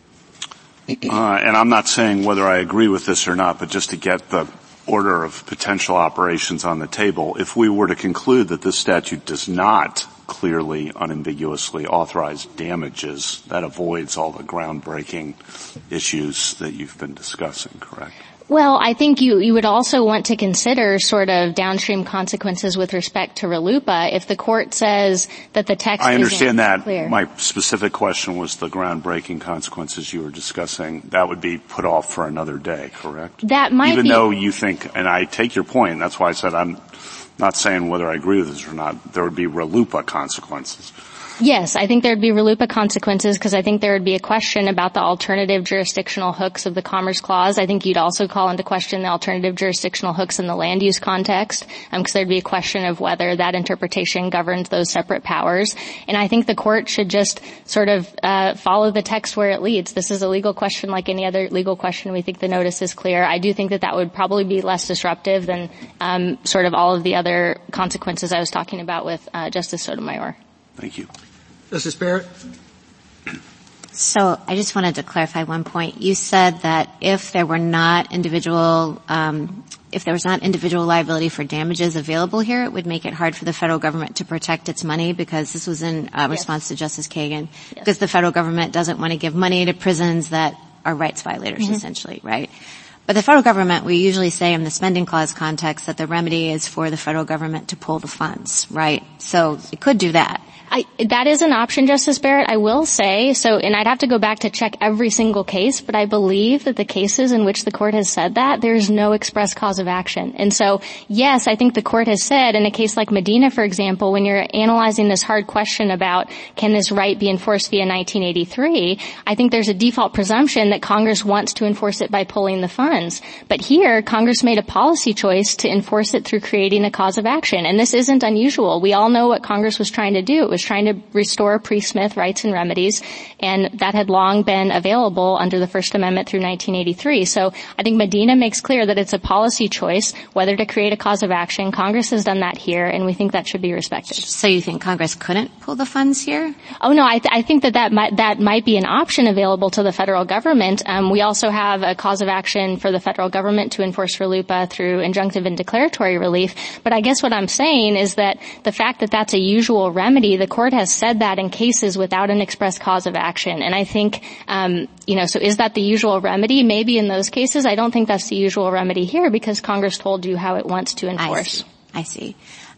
And I'm not saying whether I agree with this or not, but just to get the order of potential operations on the table, if we were to conclude that this statute does not clearly, unambiguously authorize damages, that avoids all the groundbreaking issues that you've been discussing, correct? Well, I think you would also want to consider sort of downstream consequences with respect to RLUIPA if the Court says that the text I understand that. Clear. My specific question was the groundbreaking consequences you were discussing. That would be put off for another day, correct? That might Even be. though you think, and I take your point, that's why I said I'm not saying whether I agree with this or not, there would be RLUIPA consequences. Yes, I think there would be RLUIPA consequences because I think there would be a question about the alternative jurisdictional hooks of the Commerce Clause. I think you'd also call into question the alternative jurisdictional hooks in the land use context because there'd be a question of whether that interpretation governs those separate powers. And I think the court should just sort of follow the text where it leads. This is a legal question like any other legal question. We think the notice is clear. I do think that would probably be less disruptive than sort of all of the other consequences I was talking about with Justice Sotomayor. Thank you. Justice Barrett? So I just wanted to clarify one point. You said that if there was not individual liability for damages available here, it would make it hard for the federal government to protect its money because this was in response to Justice Kagan. Yes. Because the federal government doesn't want to give money to prisons that are rights violators, essentially, right? But the federal government, we usually say in the spending clause context that the remedy is for the federal government to pull the funds, right? So it could do that. That is an option, Justice Barrett, I will say. So, and I'd have to go back to check every single case, but I believe that the cases in which the court has said that, there's no express cause of action. And so, yes, I think the court has said in a case like Medina, for example, when you're analyzing this hard question about can this right be enforced via 1983, I think there's a default presumption that Congress wants to enforce it by pulling the funds. But here, Congress made a policy choice to enforce it through creating a cause of action. And this isn't unusual. We all know what Congress was trying to do. It was trying to restore pre-Smith rights and remedies, and that had long been available under the First Amendment through 1983. So I think Medina makes clear that it's a policy choice whether to create a cause of action. Congress has done that here, and we think that should be respected. So you think Congress couldn't pull the funds here? Oh, no, I think that might be an option available to the federal government. We also have a cause of action for the federal government to enforce RLUIPA through injunctive and declaratory relief. But I guess what I'm saying is that the fact that that's a usual remedy, the court has said that in cases without an express cause of action. And I think, so is that the usual remedy? Maybe in those cases. I don't think that's the usual remedy here because Congress told you how it wants to enforce. I see.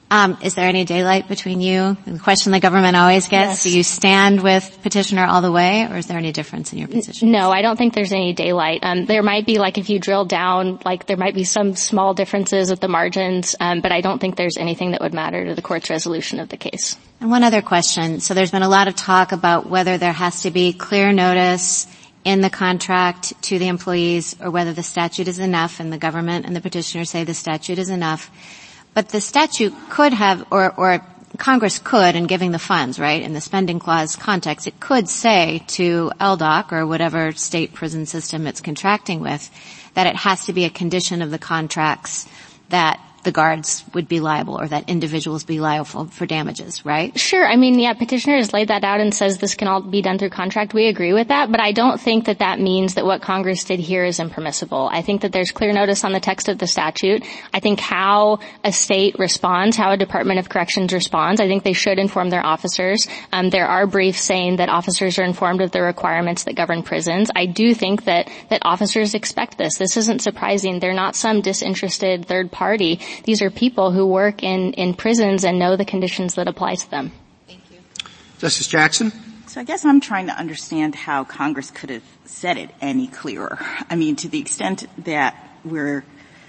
Is there any daylight between you? The question the government always gets, Yes. Do you stand with petitioner all the way, or is there any difference in your position? No, I don't think there's any daylight. There might be, if you drill down, there might be some small differences at the margins, but I don't think there's anything that would matter to the court's resolution of the case. And one other question. So there's been a lot of talk about whether there has to be clear notice in the contract to the employees or whether the statute is enough, and the government and the petitioner say the statute is enough. But the statute could have, or Congress could, in giving the funds, right, in the spending clause context, it could say to LDOC or whatever state prison system it's contracting with that it has to be a condition of the contracts that the guards would be liable or that individuals be liable for damages, right? Sure. Petitioner has laid that out and says this can all be done through contract. We agree with that, but I don't think that means that what Congress did here is impermissible. I think that there's clear notice on the text of the statute. I think how a state responds, how a Department of Corrections responds, I think they should inform their officers. There are briefs saying that officers are informed of the requirements that govern prisons. I do think that officers expect this. This isn't surprising. They're not some disinterested third party. These are people who work in prisons and know the conditions that apply to them. Thank you. Justice Jackson? So I guess I'm trying to understand how Congress could have said it any clearer. To the extent that we're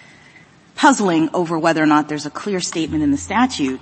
puzzling over whether or not there's a clear statement in the statute,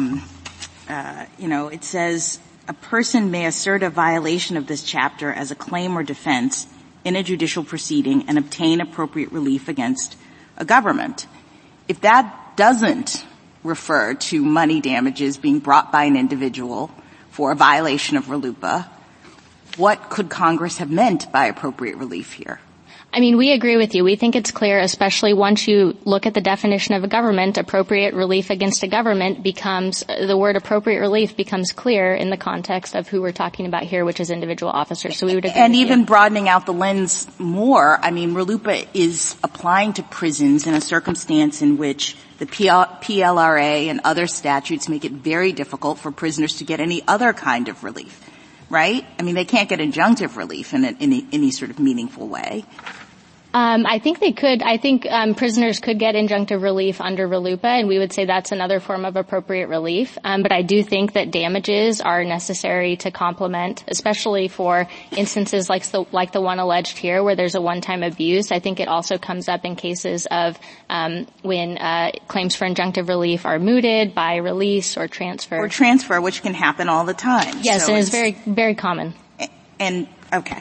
it says a person may assert a violation of this chapter as a claim or defense in a judicial proceeding and obtain appropriate relief against a government. If that doesn't refer to money damages being brought by an individual for a violation of RLUIPA, what could Congress have meant by appropriate relief here? We agree with you. We think it's clear, especially once you look at the definition of a government, appropriate relief against a government the word appropriate relief becomes clear in the context of who we're talking about here, which is individual officers. So we would agree. And even broadening out the lens more, RLUIPA is applying to prisons in a circumstance in which the PLRA and other statutes make it very difficult for prisoners to get any other kind of relief, right? They can't get injunctive relief in any sort of meaningful way. I think they could. I think prisoners could get injunctive relief under RLUIPA, and we would say that's another form of appropriate relief. But I do think that damages are necessary to complement, especially for instances like the one alleged here, where there's a one-time abuse. I think it also comes up in cases of when claims for injunctive relief are mooted by release or transfer. Or transfer, which can happen all the time. Yes, so and it's very, very common. And okay.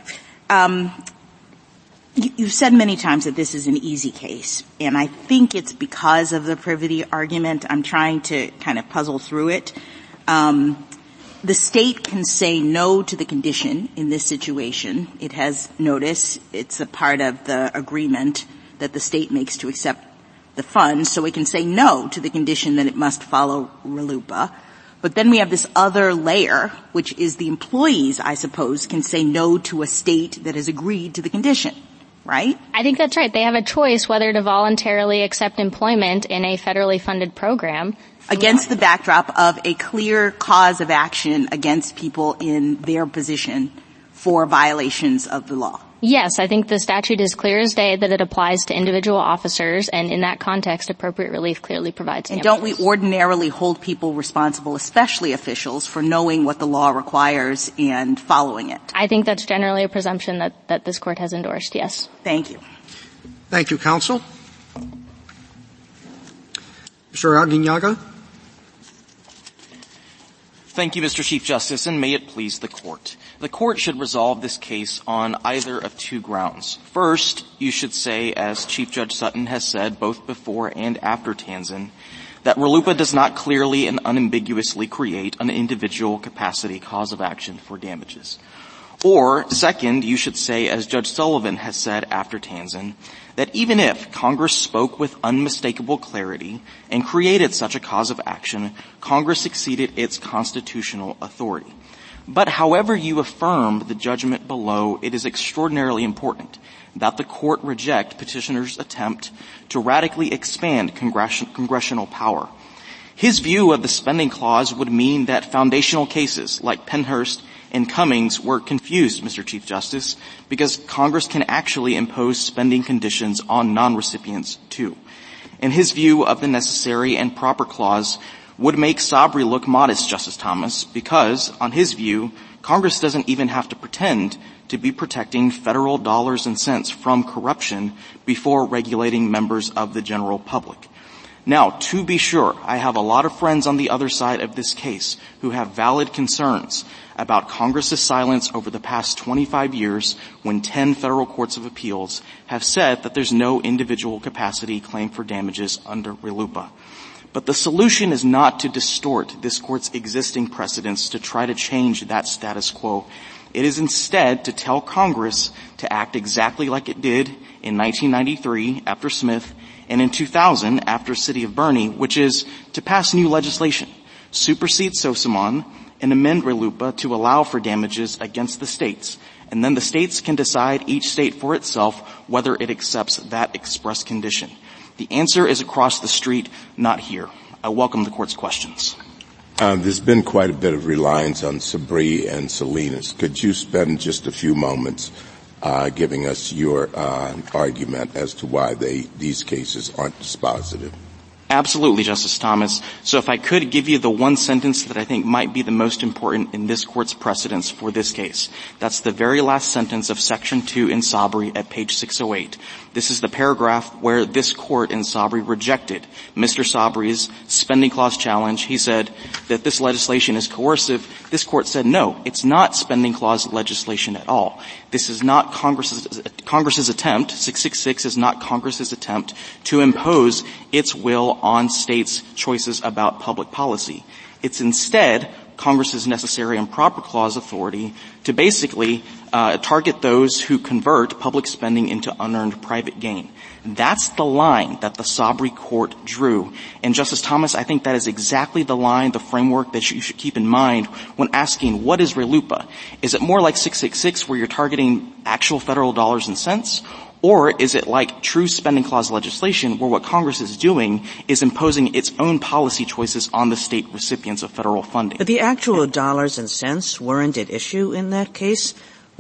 You've said many times that this is an easy case, and I think it's because of the privity argument. I'm trying to kind of puzzle through it. The state can say no to the condition in this situation. It has notice. It's a part of the agreement that the state makes to accept the funds, so it can say no to the condition that it must follow RLUIPA. But then we have this other layer, which is the employees, I suppose, can say no to a state that has agreed to the condition. Right? I think that's right. They have a choice whether to voluntarily accept employment in a federally funded program. Against the backdrop of a clear cause of action against people in their position for violations of the law. Yes, I think the statute is clear as day that it applies to individual officers, and in that context, appropriate relief clearly provides damages. And don't we ordinarily hold people responsible, especially officials, for knowing what the law requires and following it? I think that's generally a presumption that this Court has endorsed, yes. Thank you. Thank you, counsel. Mr. Aguinaldo. Thank you, Mr. Chief Justice, and may it please the Court. The Court should resolve this case on either of two grounds. First, you should say, as Chief Judge Sutton has said both before and after Tanzan, that RLUIPA does not clearly and unambiguously create an individual capacity cause of action for damages. Or, second, you should say, as Judge Sullivan has said after Tanzan, that even if Congress spoke with unmistakable clarity and created such a cause of action, Congress exceeded its constitutional authority. But however you affirm the judgment below, it is extraordinarily important that the Court reject petitioner's attempt to radically expand congressional power. His view of the spending clause would mean that foundational cases like Pennhurst and Cummings were confused, Mr. Chief Justice, because Congress can actually impose spending conditions on non-recipients too. And his view of the necessary and proper clause would make Sabri look modest, Justice Thomas, because, on his view, Congress doesn't even have to pretend to be protecting federal dollars and cents from corruption before regulating members of the general public. Now, to be sure, I have a lot of friends on the other side of this case who have valid concerns about Congress's silence over the past 25 years when 10 federal courts of appeals have said that there's no individual capacity claim for damages under RLUIPA. But the solution is not to distort this Court's existing precedents to try to change that status quo. It is instead to tell Congress to act exactly like it did in 1993 after Smith and in 2000 after City of Bernie, which is to pass new legislation, supersede SOSAMON, and amend RLUIPA to allow for damages against the states. And then the states can decide, each state for itself, whether it accepts that express condition. The answer is across the street, not here. I welcome the Court's questions. There's been quite a bit of reliance on Sabri and Salinas. Could you spend just a few moments giving us your argument as to why these cases aren't dispositive? Absolutely, Justice Thomas. So if I could give you the one sentence that I think might be the most important in this Court's precedents for this case. That's the very last sentence of Section 2 in Sabri at page 608. This is the paragraph where this Court in Sabri rejected Mr. Sabri's spending clause challenge. He said that this legislation is coercive. This Court said, no, it's not spending clause legislation at all. This is not Congress's attempt, 666 is not Congress's attempt to impose its will on states' choices about public policy. It's instead Congress's necessary and proper clause authority to basically target those who convert public spending into unearned private gain. That's the line that the Sabri Court drew. And Justice Thomas, I think that is exactly the line, the framework that you should keep in mind when asking, what is RLUIPA? Is it more like 666 where you're targeting actual federal dollars and cents? Or is it like true spending clause legislation where what Congress is doing is imposing its own policy choices on the state recipients of federal funding? But the actual dollars and cents weren't at issue in that case. What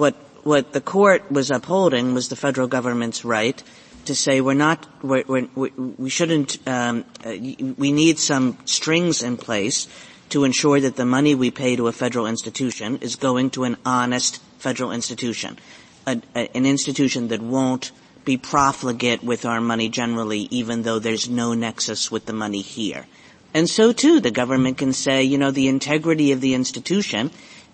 what the court was upholding was the federal government's right to say we shouldn't, we need some strings in place to ensure that the money we pay to a federal institution is going to an honest federal institution, an institution that won't be profligate with our money generally, even though there's no nexus with the money here. And so too, the government can say, the integrity of the institution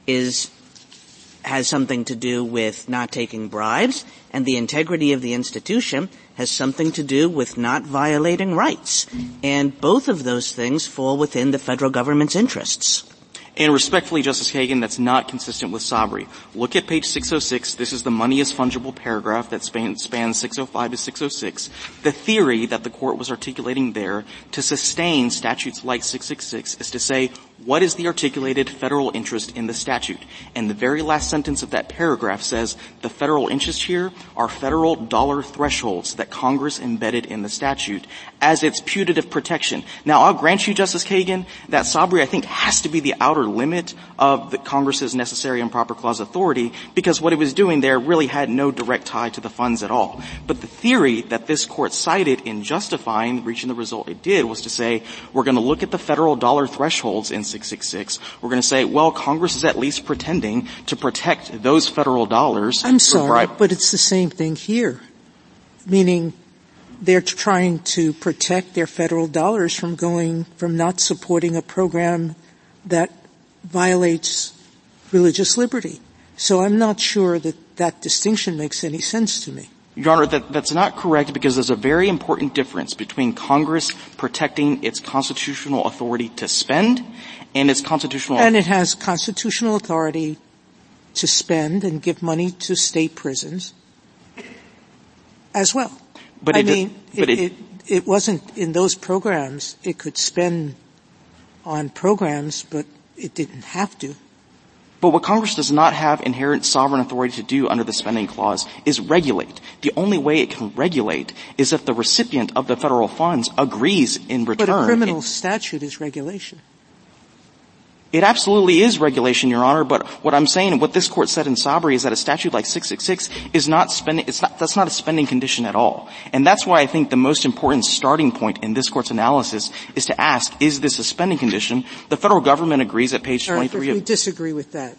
has something to do with not taking bribes, and the integrity of the institution has something to do with not violating rights. And both of those things fall within the federal government's interests. And respectfully, Justice Kagan, that's not consistent with Sabri. Look at page 606. This is the money is fungible paragraph that spans 605 to 606. The theory that the court was articulating there to sustain statutes like 666 is to say, what is the articulated federal interest in the statute? And the very last sentence of that paragraph says the federal interest here are federal dollar thresholds that Congress embedded in the statute as its putative protection. Now, I'll grant you, Justice Kagan, that Sabri, I think, has to be the outer limit of the Congress's necessary and proper clause authority, because what it was doing there really had no direct tie to the funds at all. But the theory that this court cited in justifying reaching the result it did was to say, we're going to look at the federal dollar thresholds in 666. We're going to say, well, Congress is at least pretending to protect those federal dollars. I'm sorry, but it's the same thing here. Meaning they're trying to protect their federal dollars from not supporting a program that violates religious liberty. So I'm not sure that distinction makes any sense to me. Your Honor, that's not correct, because there's a very important difference between Congress protecting its constitutional authority to spend and its constitutional... And it has constitutional authority to spend and give money to state prisons as well. But it wasn't in those programs. It could spend on programs, but it didn't have to. But what Congress does not have inherent sovereign authority to do under the spending clause is regulate. The only way it can regulate is if the recipient of the federal funds agrees in return. But a criminal statute is regulation. It absolutely is regulation, Your Honor, but what I'm saying, what this court said in Sabri is that a statute like 666 is not spending, that's not a spending condition at all. And that's why I think the most important starting point in this court's analysis is to ask, is this a spending condition? The federal government agrees at page 23 of... We disagree with that.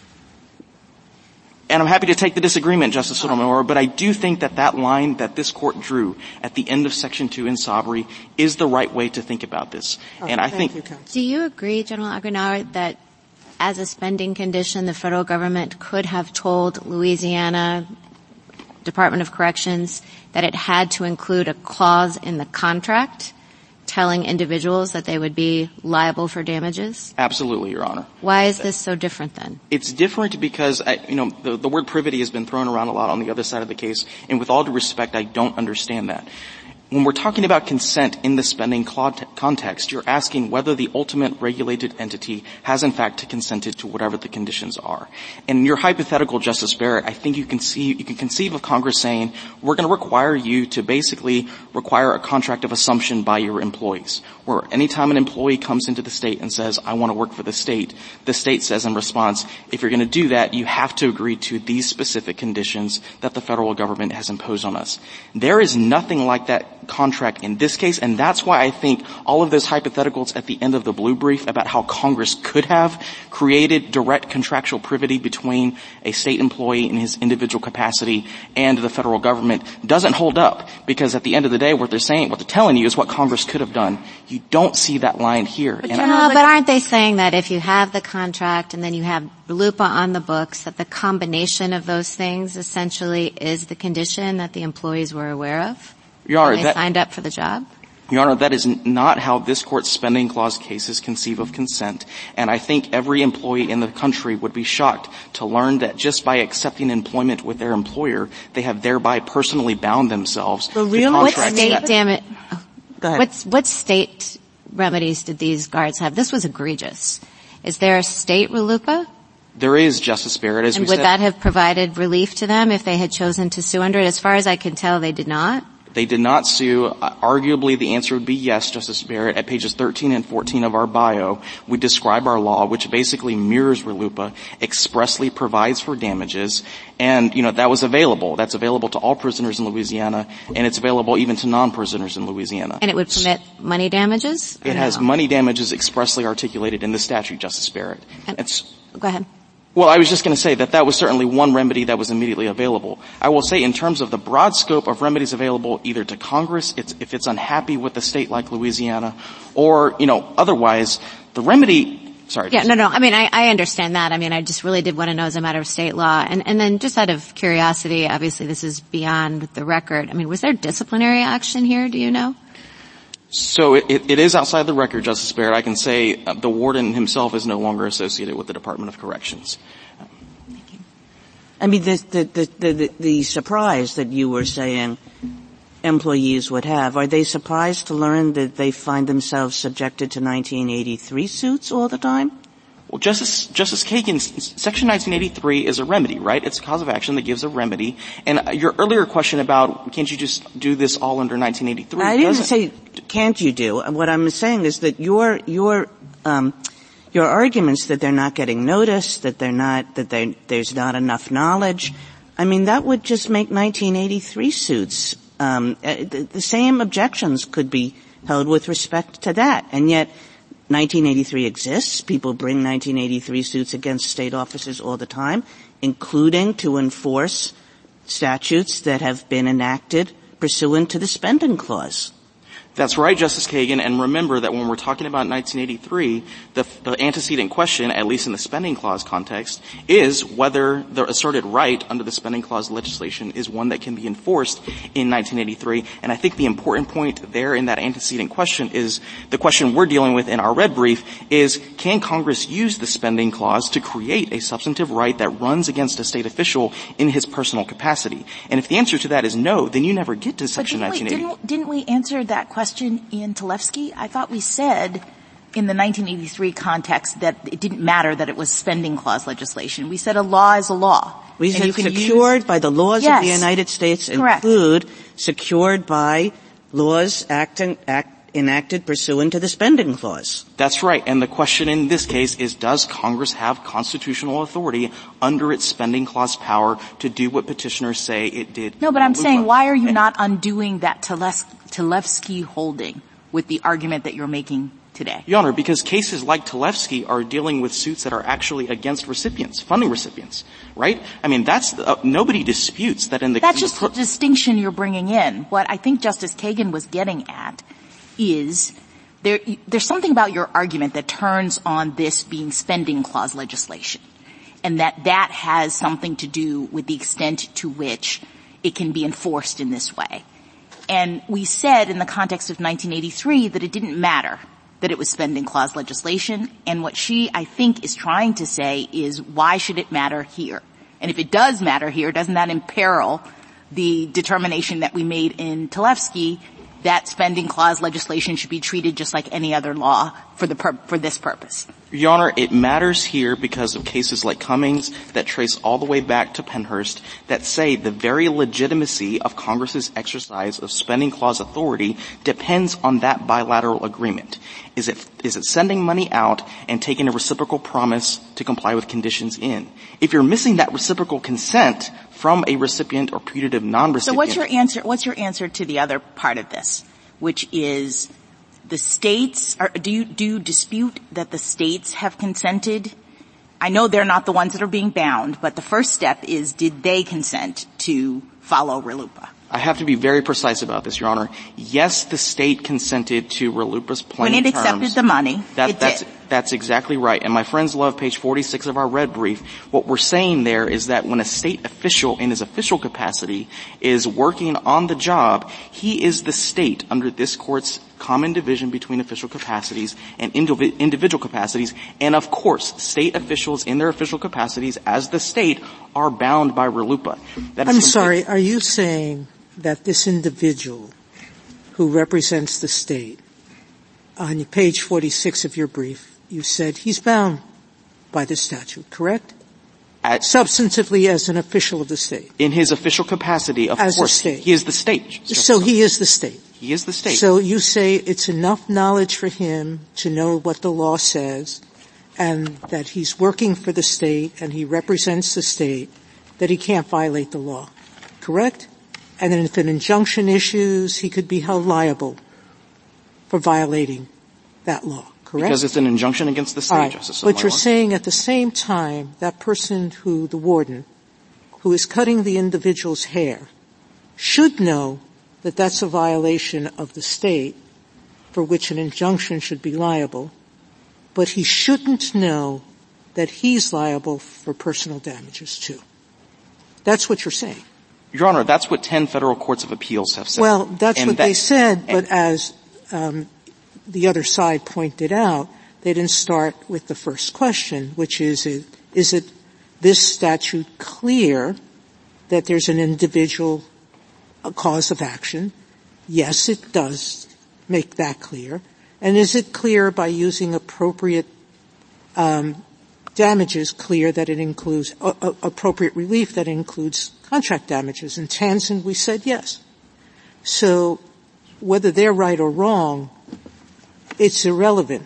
And I'm happy to take the disagreement, Justice Sotomayor, but I do think that line that this court drew at the end of Section 2 in Sabri is the right way to think about this. And I think... Do you agree, General Aguinaldo, that as a spending condition, the federal government could have told Louisiana Department of Corrections that it had to include a clause in the contract telling individuals that they would be liable for damages? Absolutely, Your Honor. Why is this so different then? It's different because, the word privity has been thrown around a lot on the other side of the case, and with all due respect, I don't understand that. When we're talking about consent in the spending context, you're asking whether the ultimate regulated entity has in fact consented to whatever the conditions are. And in your hypothetical, Justice Barrett, I think you can conceive of Congress saying, we're going to require you to basically require a contract of assumption by your employees, where anytime an employee comes into the state and says, I want to work for the state says in response, if you're going to do that, you have to agree to these specific conditions that the federal government has imposed on us. There is nothing like that contract in this case, and that's why I think all of those hypotheticals at the end of the blue brief about how Congress could have created direct contractual privity between a state employee in his individual capacity and the federal government doesn't hold up, because at the end of the day, what they're telling you is what Congress could have done. You don't see that line here. But aren't they saying that if you have the contract and then you have RLUIPA on the books, that the combination of those things essentially is the condition that the employees were aware of? Your Honor, they signed up for the job? Your Honor, that is not how this Court's spending clause cases conceive of consent. And I think every employee in the country would be shocked to learn that just by accepting employment with their employer, they have thereby personally bound themselves to contract. What state remedies did these guards have? This was egregious. Is there a state RLUIPA? There is, Justice Barrett. And would that have provided relief to them if they had chosen to sue under it? As far as I can tell, they did not. They did not sue. Arguably, the answer would be yes, Justice Barrett. At pages 13 and 14 of our bio, we describe our law, which basically mirrors RLUIPA, expressly provides for damages, and, that was available. That's available to all prisoners in Louisiana, and it's available even to non-prisoners in Louisiana. And it would permit money damages? It has money damages expressly articulated in the statute, Justice Barrett. Go ahead. Well, I was just going to say that was certainly one remedy that was immediately available. I will say in terms of the broad scope of remedies available either to Congress, if it's unhappy with a state like Louisiana, or, otherwise, the remedy, sorry. Yeah, no, I mean, I understand that. I mean, I just really did want to know as a matter of state law. And then just out of curiosity, obviously this is beyond the record. I mean, was there disciplinary action here, do you know? So it is outside the record, Justice Barrett. I can say the warden himself is no longer associated with the Department of Corrections. Thank you. I mean, the surprise that you were saying employees would have, are they surprised to learn that they find themselves subjected to 1983 suits all the time? Well, Justice Kagan, Section 1983 is a remedy, right? It's a cause of action that gives a remedy. And your earlier question about can't you just do this all under 1983? I didn't say can't you do. What I'm saying is that your arguments that they're not getting notice, there's not enough knowledge, I mean, that would just make 1983 suits. The same objections could be held with respect to that. And yet, 1983 exists. People bring 1983 suits against state officers all the time, including to enforce statutes that have been enacted pursuant to the spending clause. That's right, Justice Kagan, and remember that when we're talking about 1983, the antecedent question, at least in the spending clause context, is whether the asserted right under the spending clause legislation is one that can be enforced in 1983. And I think the important point there in that antecedent question is the question we're dealing with in our red brief is, can Congress use the spending clause to create a substantive right that runs against a state official in his personal capacity? And if the answer to that is no, then you never get to Section 1980. Didn't we answer that question in Tlefsky? I thought we said in the 1983 context that it didn't matter that it was spending clause legislation. We said a law is a law. We said secured by the laws of the United States include secured by laws enacted pursuant to the spending clause. That's right. And the question in this case is, does Congress have constitutional authority under its spending clause power to do what petitioners say it did? No, but I'm saying, why are you not undoing that Tlefsky holding with the argument that you're making today? Your Honor, because cases like Tlefsky are dealing with suits that are actually against recipients, funding recipients, right? I mean, nobody disputes that in the— That's just the distinction you're bringing in. What I think Justice Kagan was getting at is there's something about your argument that turns on this being spending clause legislation, and that has something to do with the extent to which it can be enforced in this way. And we said in the context of 1983 that it didn't matter that it was spending clause legislation, and what she, I think, is trying to say is, why should it matter here? And if it does matter here, doesn't that imperil the determination that we made in Tlefsky that spending clause legislation should be treated just like any other law for this purpose? Your Honor, it matters here because of cases like Cummings that trace all the way back to Pennhurst that say the very legitimacy of Congress's exercise of spending clause authority depends on that bilateral agreement. Is it sending money out and taking a reciprocal promise to comply with conditions in? If you're missing that reciprocal consent from a recipient or putative non-recipient— So what's your answer to the other part of this, which is the states, do you dispute that the states have consented? I know they're not the ones that are being bound, but the first step is, did they consent to follow RLUIPA? I have to be very precise about this, Your Honor. Yes, the state consented to RLUIPA's plain terms. When it accepted the money, it did. That's exactly right. And my friends love page 46 of our red brief. What we're saying there is that when a state official in his official capacity is working on the job, he is the state under this court's common division between official capacities and individual capacities. And of course, state officials in their official capacities as the state are bound by RLUIPA. I'm sorry, are you saying that this individual who represents the state, on page 46 of your brief, you said he's bound by the statute, correct? Substantively as an official of the state. In his official capacity, of as course. A state. He is the state. So he is the state. He is the state. So you say it's enough knowledge for him to know what the law says and that he's working for the state and he represents the state, that he can't violate the law. Correct? And then if an injunction issues, he could be held liable for violating that law. Correct? Because it's an injunction against the state, right. Justice Sotomayor. But you're saying at the same time that person the warden, who is cutting the individual's hair, should know that that's a violation of the state for which an injunction should be liable, but he shouldn't know that he's liable for personal damages too. That's what you're saying. Your Honor, that's what 10 federal courts of appeals have said. Well, that's what they said, but as the other side pointed out, they didn't start with the first question, which is it this statute clear that there's an individual a cause of action? Yes, it does make that clear. And is it clear by using appropriate damages clear that it includes appropriate relief that includes contract damages? In Tanzan, we said yes. So whether they're right or wrong, it's irrelevant.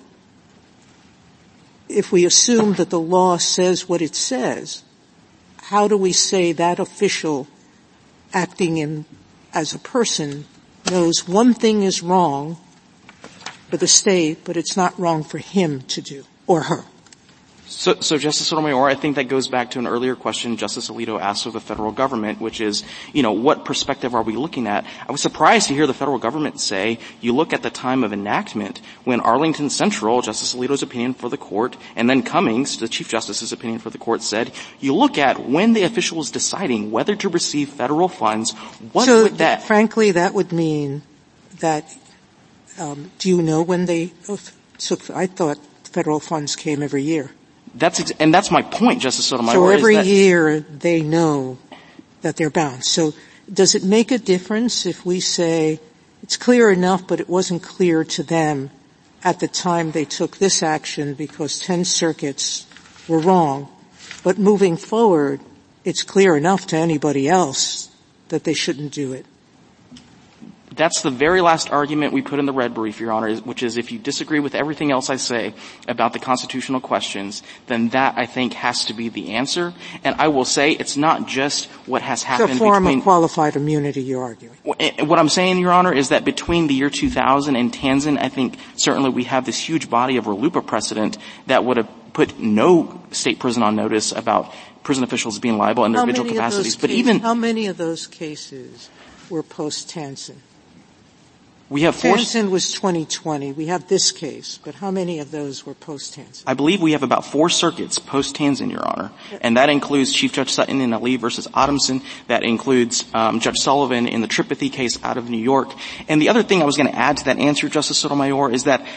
If we assume that the law says what it says, how do we say that official acting as a person knows one thing is wrong for the state, but it's not wrong for him to do, or her? So Justice Sotomayor, I think that goes back to an earlier question Justice Alito asked of the federal government, which is, what perspective are we looking at? I was surprised to hear the federal government say, you look at the time of enactment when Arlington Central, Justice Alito's opinion for the court, and then Cummings, the Chief Justice's opinion for the court, said, you look at when the official is deciding whether to receive federal funds, what would that... Frankly, that would mean that, do you know when they took, I thought federal funds came every year. And that's my point, Justice Sotomayor. So every year they know that they're bound. So does it make a difference if we say it's clear enough, but it wasn't clear to them at the time they took this action because 10 circuits were wrong, but moving forward, it's clear enough to anybody else that they shouldn't do it? That's the very last argument we put in the red brief, Your Honor, which is if you disagree with everything else I say about the constitutional questions, then that, I think, has to be the answer. And I will say it's not just what has happened between... It's a form of qualified immunity you're arguing. What I'm saying, Your Honor, is that between the year 2000 and Tanzan, I think certainly we have this huge body of RLUIPA precedent that would have put no state prison on notice about prison officials being liable in their individual capacities. How many of those cases were post-Tanzan? We have Tanzan was 2020. We have this case, but how many of those were post-Tanzan? I believe we have about 4 circuits post-Tanzan, Your Honor. And that includes Chief Judge Sutton in Ali versus Adamson. That includes Judge Sullivan in the Tripathy case out of New York. And the other thing I was going to add to that answer, Justice Sotomayor, is that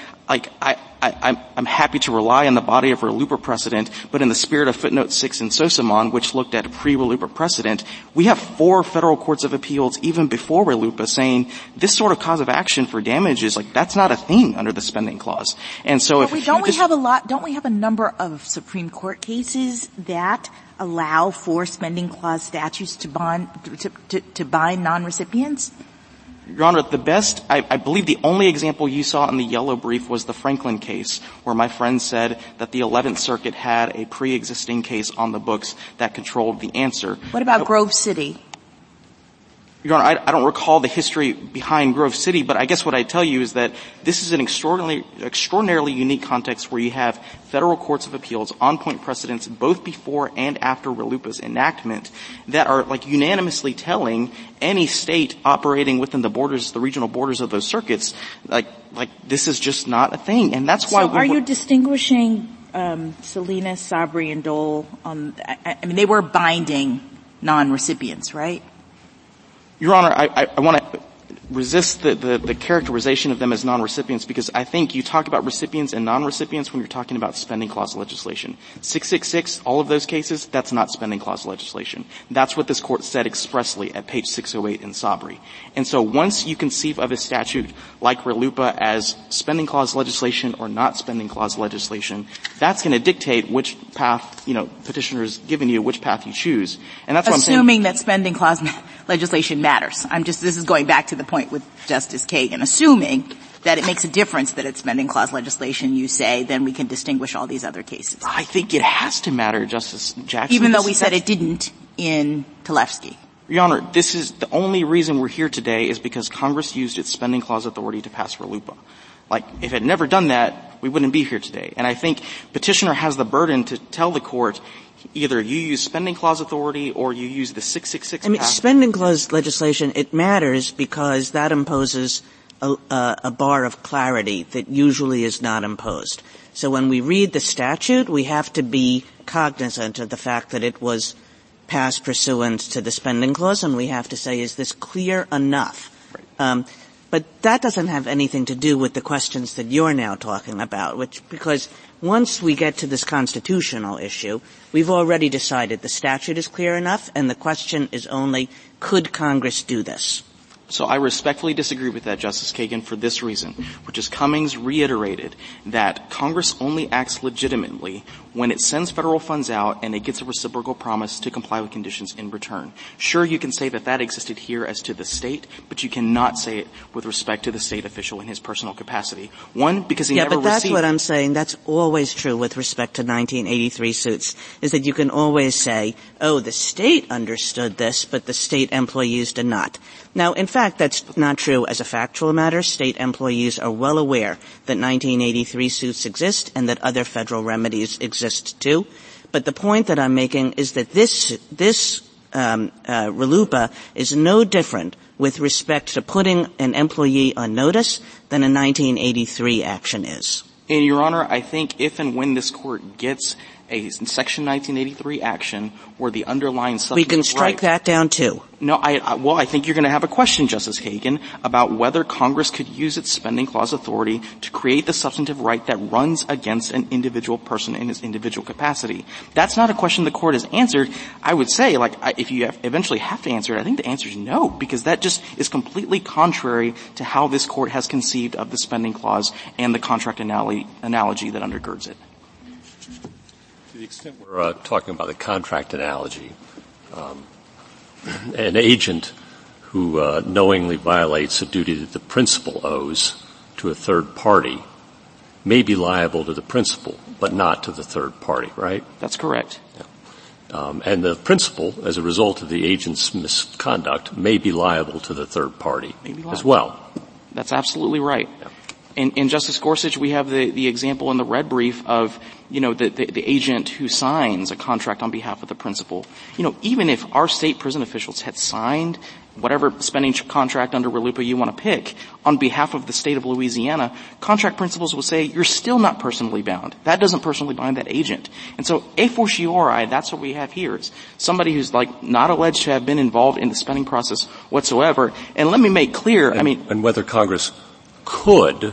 I'm happy to rely on the body of RLUIPA precedent, but in the spirit of footnote 6 in Sosamon, which looked at pre-RLUIPA precedent, we have 4 federal courts of appeals even before RLUIPA saying this sort of cause of action for damages, that's not a thing under the spending clause. And so don't we have a number of Supreme Court cases that allow for spending clause statutes to bind non-recipients? Your Honor, I believe the only example you saw in the yellow brief was the Franklin case, where my friend said that the 11th Circuit had a pre-existing case on the books that controlled the answer. What about Grove City? Your Honor, I don't recall the history behind Grove City, but I guess what I tell you is that this is an extraordinarily unique context where you have federal courts of appeals on-point precedents both before and after RLUIPA's enactment that are unanimously telling any state operating within the regional borders of those circuits, this is just not a thing. And that's why are you distinguishing Salinas, Sabri, and Dole they were binding non-recipients, right? Your Honor, I want to resist the characterization of them as non-recipients because I think you talk about recipients and non-recipients when you're talking about spending clause legislation. 666, all of those cases, that's not spending clause legislation. That's what this court said expressly at page 608 in Sabri. And so once you conceive of a statute like RLUIPA as spending clause legislation or not spending clause legislation, that's going to dictate which path, petitioner's given you, which path you choose. And that's what I'm saying. Assuming that spending clause legislation matters. This is going back to the point with Justice Kagan. Assuming that it makes a difference that it's spending clause legislation, you say, then we can distinguish all these other cases. I think it has to matter, Justice Jackson. Even though we said it didn't in Tlefsky. Your Honor, this is the only reason we're here today is because Congress used its spending clause authority to pass RLUIPA. If it had never done that, we wouldn't be here today. And I think petitioner has the burden to tell the court either you use spending clause authority or you use the 666 path. Spending clause legislation, it matters because that imposes a bar of clarity that usually is not imposed. So when we read the statute, we have to be cognizant of the fact that it was passed pursuant to the spending clause, and we have to say, is this clear enough? Right. But that doesn't have anything to do with the questions that you're now talking about, because once we get to this constitutional issue, we've already decided the statute is clear enough, and the question is only, could Congress do this? So I respectfully disagree with that, Justice Kagan, for this reason, which is Cummings reiterated that Congress only acts legitimately when it sends federal funds out and it gets a reciprocal promise to comply with conditions in return. Sure, you can say that existed here as to the state, but you cannot say it with respect to the state official in his personal capacity. One, because he never received— Yeah, but that's what I'm saying. That's always true with respect to 1983 suits, is that you can always say, oh, the state understood this, but the state employees did not. Now, in fact, that's not true as a factual matter. State employees are well aware that 1983 suits exist and that other federal remedies exist too. But the point that I'm making is that this RLUIPA is no different with respect to putting an employee on notice than a 1983 action is. And, Your Honor, I think if and when this Court gets a Section 1983 action where the underlying substantive we can strike that down too. No, I think you're going to have a question, Justice Kagan, about whether Congress could use its spending clause authority to create the substantive right that runs against an individual person in his individual capacity. That's not a question the Court has answered. I would say, if you eventually have to answer it, I think the answer is no, because that just is completely contrary to how this Court has conceived of the spending clause and the contract analogy that undergirds it. To the extent we're talking about the contract analogy, an agent who knowingly violates a duty that the principal owes to a third party may be liable to the principal, but not to the third party, right? That's correct. Yeah. And the principal, as a result of the agent's misconduct, may be liable to the third party as well. That's absolutely right. Yeah. In Justice Gorsuch, we have the example in the red brief of, the agent who signs a contract on behalf of the principal. Even if our state prison officials had signed whatever spending contract under RLUIPA you want to pick on behalf of the state of Louisiana, contract principals will say, you're still not personally bound. That doesn't personally bind that agent. And so, a fortiori, that's what we have here. Is somebody who's not alleged to have been involved in the spending process whatsoever. And let me make clear, and whether Congress could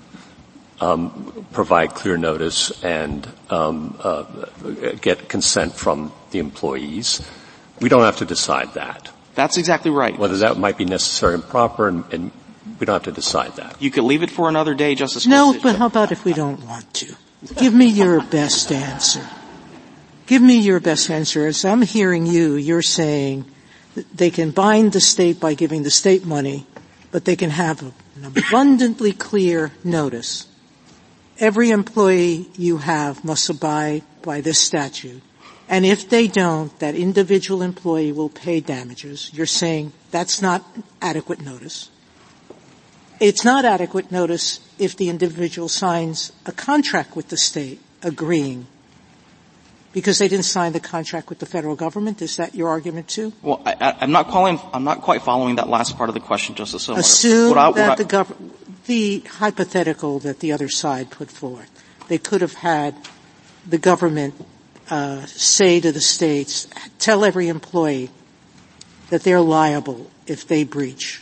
provide clear notice and get consent from the employees. We don't have to decide that. That's exactly right. Whether that might be necessary and proper, and we don't have to decide that. You could leave it for another day, Justice Gorsuch. No, but how about if we don't want to? Give me your best answer. Give me your best answer. As I'm hearing you're saying that they can bind the state by giving the state money, but they can have an abundantly clear notice. Every employee you have must abide by this statute. And if they don't, that individual employee will pay damages. You're saying that's not adequate notice. It's not adequate notice if the individual signs a contract with the state agreeing because they didn't sign the contract with the federal government. Is that your argument too? Well, I'm not quite following that last part of the question, Justice Sotomayor. Assume that the hypothetical that the other side put forth. They could have had the government say to the states, tell every employee, that they're liable if they breach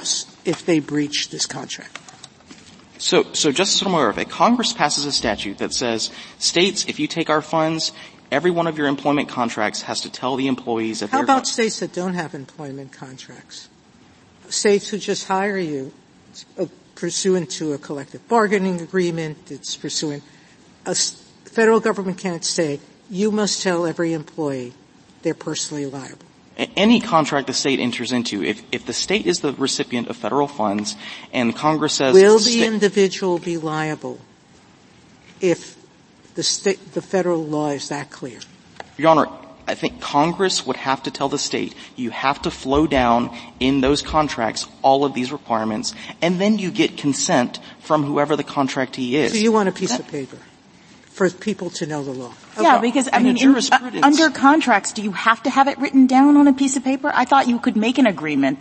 this contract? So Justice Sotomayor, if Congress passes a statute that says, states, if you take our funds, every one of your employment contracts has to tell the employees that How about states that don't have employment contracts? States who just hire you pursuant to a collective bargaining agreement, it's pursuant. The federal government can't say, you must tell every employee they're personally liable. Any contract the state enters into, if the state is the recipient of federal funds and Congress says... Will the individual be liable if the federal law is that clear? Your Honor, I think Congress would have to tell the state, you have to flow down in those contracts all of these requirements, and then you get consent from whoever the contractee is. So you want a piece of paper for people to know the law? Okay. Yeah, because, under contracts, do you have to have it written down on a piece of paper? I thought you could make an agreement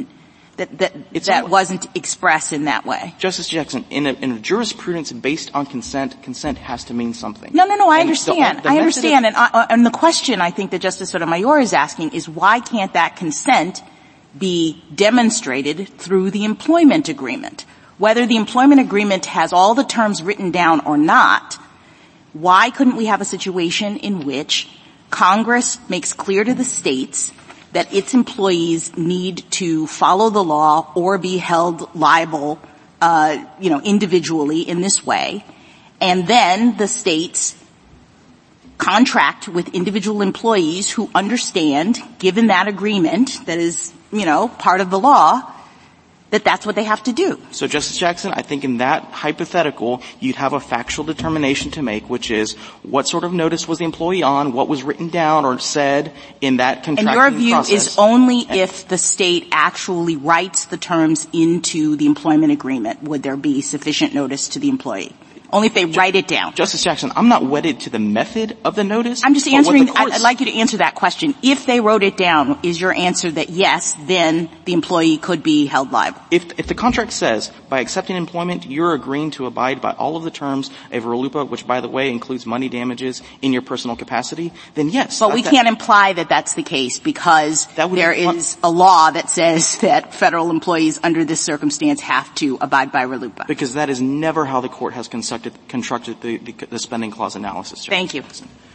that wasn't expressed in that way. Justice Jackson, in a jurisprudence based on consent has to mean something. No, I understand. I understand. And the question I think that Justice Sotomayor is asking is why can't that consent be demonstrated through the employment agreement? Whether the employment agreement has all the terms written down or not, why couldn't we have a situation in which Congress makes clear to the states that its employees need to follow the law or be held liable, individually in this way, and then the states contract with individual employees who understand, given that agreement that is, part of the law, that that's what they have to do. So, Justice Jackson, I think in that hypothetical, you'd have a factual determination to make, which is what sort of notice was the employee on, what was written down or said in that contracting process. And your view is only if the state actually writes the terms into the employment agreement would there be sufficient notice to the employee. Only if they write it down. Justice Jackson, I'm not wedded to the method of the notice. I'm just answering, I'd like you to answer that question. If they wrote it down, is your answer that yes, then the employee could be held liable? If the contract says, by accepting employment, you're agreeing to abide by all of the terms of RLUIPA, which, by the way, includes money damages in your personal capacity, then yes. But we can't imply that that's the case because there is a law that says that federal employees under this circumstance have to abide by RLUIPA. Because that is never how the court has constructed the spending clause analysis. Thank you.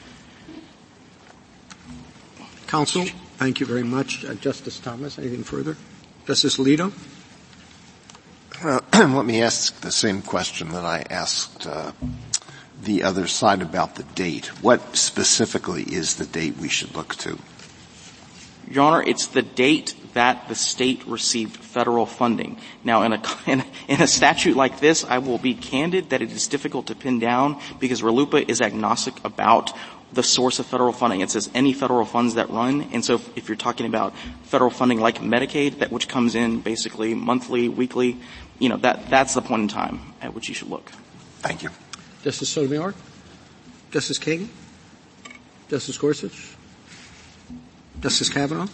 Counsel, thank you very much. Justice Thomas, anything further? Justice Alito? Let me ask the same question that I asked the other side about the date. What specifically is the date we should look to? Your Honor, it's the date that the state received federal funding. Now, in a statute like this, I will be candid that it is difficult to pin down because RLUIPA is agnostic about the source of federal funding. It says any federal funds that run. And so if you're talking about federal funding like Medicaid, that which comes in basically monthly, weekly, that's the point in time at which you should look. Thank you. Justice Sotomayor? Justice Kagan? Justice Gorsuch? Justice Kavanaugh?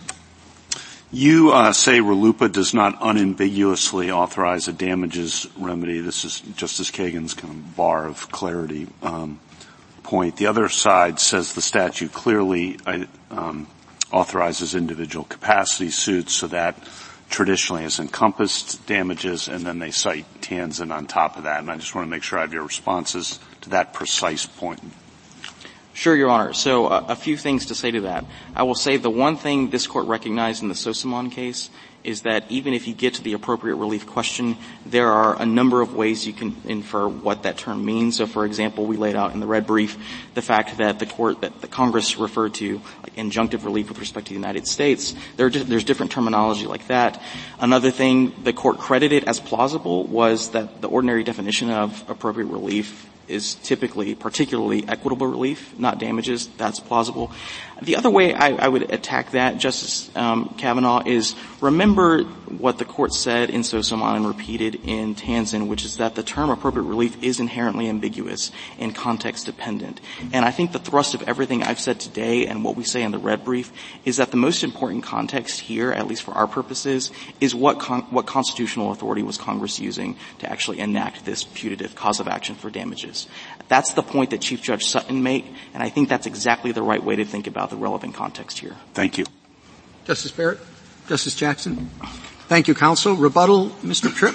You say RLUIPA does not unambiguously authorize a damages remedy. This is Justice Kagan's kind of bar of clarity point. The other side says the statute clearly authorizes individual capacity suits, so that traditionally has encompassed damages, and then they cite Tanzan on top of that. And I just want to make sure I have your responses to that precise point. Sure, Your Honor. So a few things to say to that. I will say the one thing this Court recognized in the Sosamon case is that even if you get to the appropriate relief question, there are a number of ways you can infer what that term means. So, for example, we laid out in the red brief the fact that the Congress referred to like injunctive relief with respect to the United States. There's different terminology like that. Another thing the Court credited as plausible was that the ordinary definition of appropriate relief is typically particularly equitable relief, not damages. That's plausible. The other way I would attack that, Justice Kavanaugh, is remember what the Court said in Sosamon and repeated in Tanzan, which is that the term appropriate relief is inherently ambiguous and context dependent. And I think the thrust of everything I've said today and what we say in the red brief is that the most important context here, at least for our purposes, is what constitutional authority was Congress using to actually enact this putative cause of action for damages. That's the point that Chief Judge Sutton made, and I think that's exactly the right way to think about the relevant context here. Thank you. Justice Barrett? Justice Jackson? Thank you, counsel. Rebuttal, Mr. Tripp?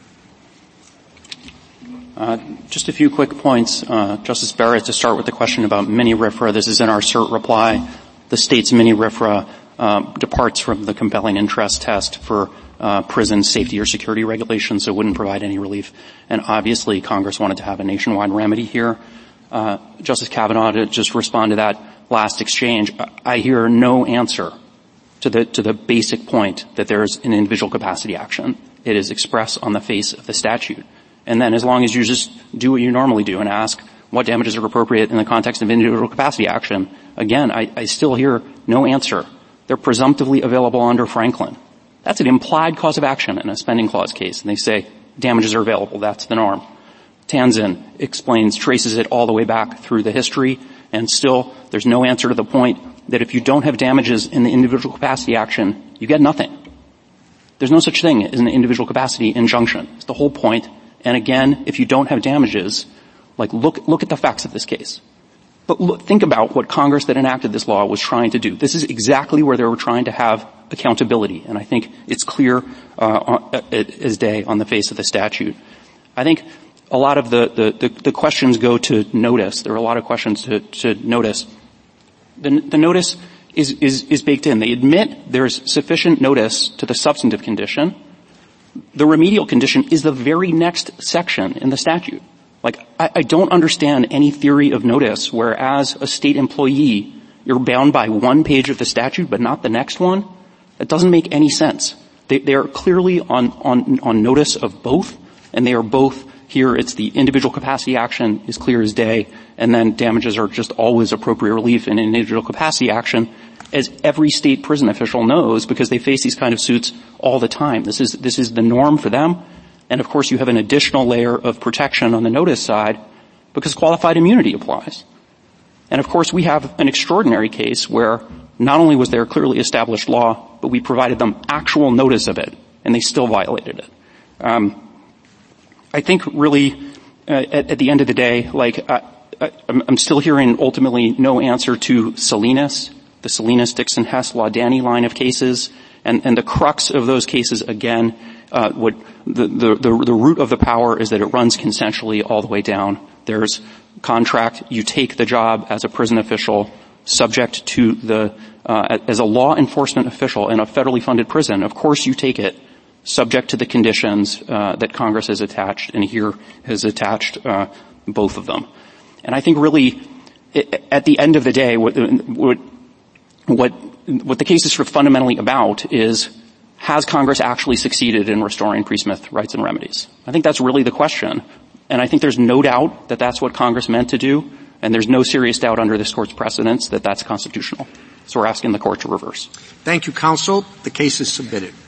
Just a few quick points. Justice Barrett, to start with the question about mini-RFRA. This is in our cert reply. The state's mini-RFRA departs from the compelling interest test for prison safety or security regulations, so it wouldn't provide any relief. And obviously, Congress wanted to have a nationwide remedy here. Justice Kavanaugh, to just respond to that last exchange, I hear no answer to the basic point that there's an individual capacity action. It is expressed on the face of the statute. And then as long as you just do what you normally do and ask what damages are appropriate in the context of individual capacity action, again, I still hear no answer. They're presumptively available under Franklin. That's an implied cause of action in a spending clause case, and they say damages are available. That's the norm. Tanzin traces it all the way back through the history, and still there's no answer to the point that if you don't have damages in the individual capacity action, you get nothing. There's no such thing as an individual capacity injunction. It's the whole point. And again, if you don't have damages, look at the facts of this case. But think about what Congress that enacted this law was trying to do. This is exactly where they were trying to have accountability, and I think it's clear as day on the face of the statute. I think a lot of the questions go to notice. There are a lot of questions to notice. The notice is baked in. They admit there's sufficient notice to the substantive condition. The remedial condition is the very next section in the statute. I don't understand any theory of notice where as a state employee you're bound by one page of the statute but not the next one. That doesn't make any sense. They are clearly on notice of both, and they are both here. It's the individual capacity action is clear as day, and then damages are just always appropriate relief in individual capacity action, as every state prison official knows because they face these kind of suits all the time. This is the norm for them. And of course you have an additional layer of protection on the notice side because qualified immunity applies. And of course we have an extraordinary case where not only was there clearly established law, but we provided them actual notice of it, and they still violated it. I think really at the end of the day, I'm still hearing ultimately no answer to Salinas, the Salinas, Dixon, Hess, Laudani line of cases, and the crux of those cases again, the root of the power is that it runs consensually all the way down. There's contract. You take the job as a prison official, subject to as a law enforcement official in a federally funded prison. Of course, you take it subject to the conditions that Congress has attached, and here has attached both of them. And I think really, at the end of the day, what the case is sort of fundamentally about is, has Congress actually succeeded in restoring pre-Smith rights and remedies? I think that's really the question. And I think there's no doubt that that's what Congress meant to do, and there's no serious doubt under this Court's precedents that that's constitutional. So we're asking the Court to reverse. Thank you, counsel. The case is submitted.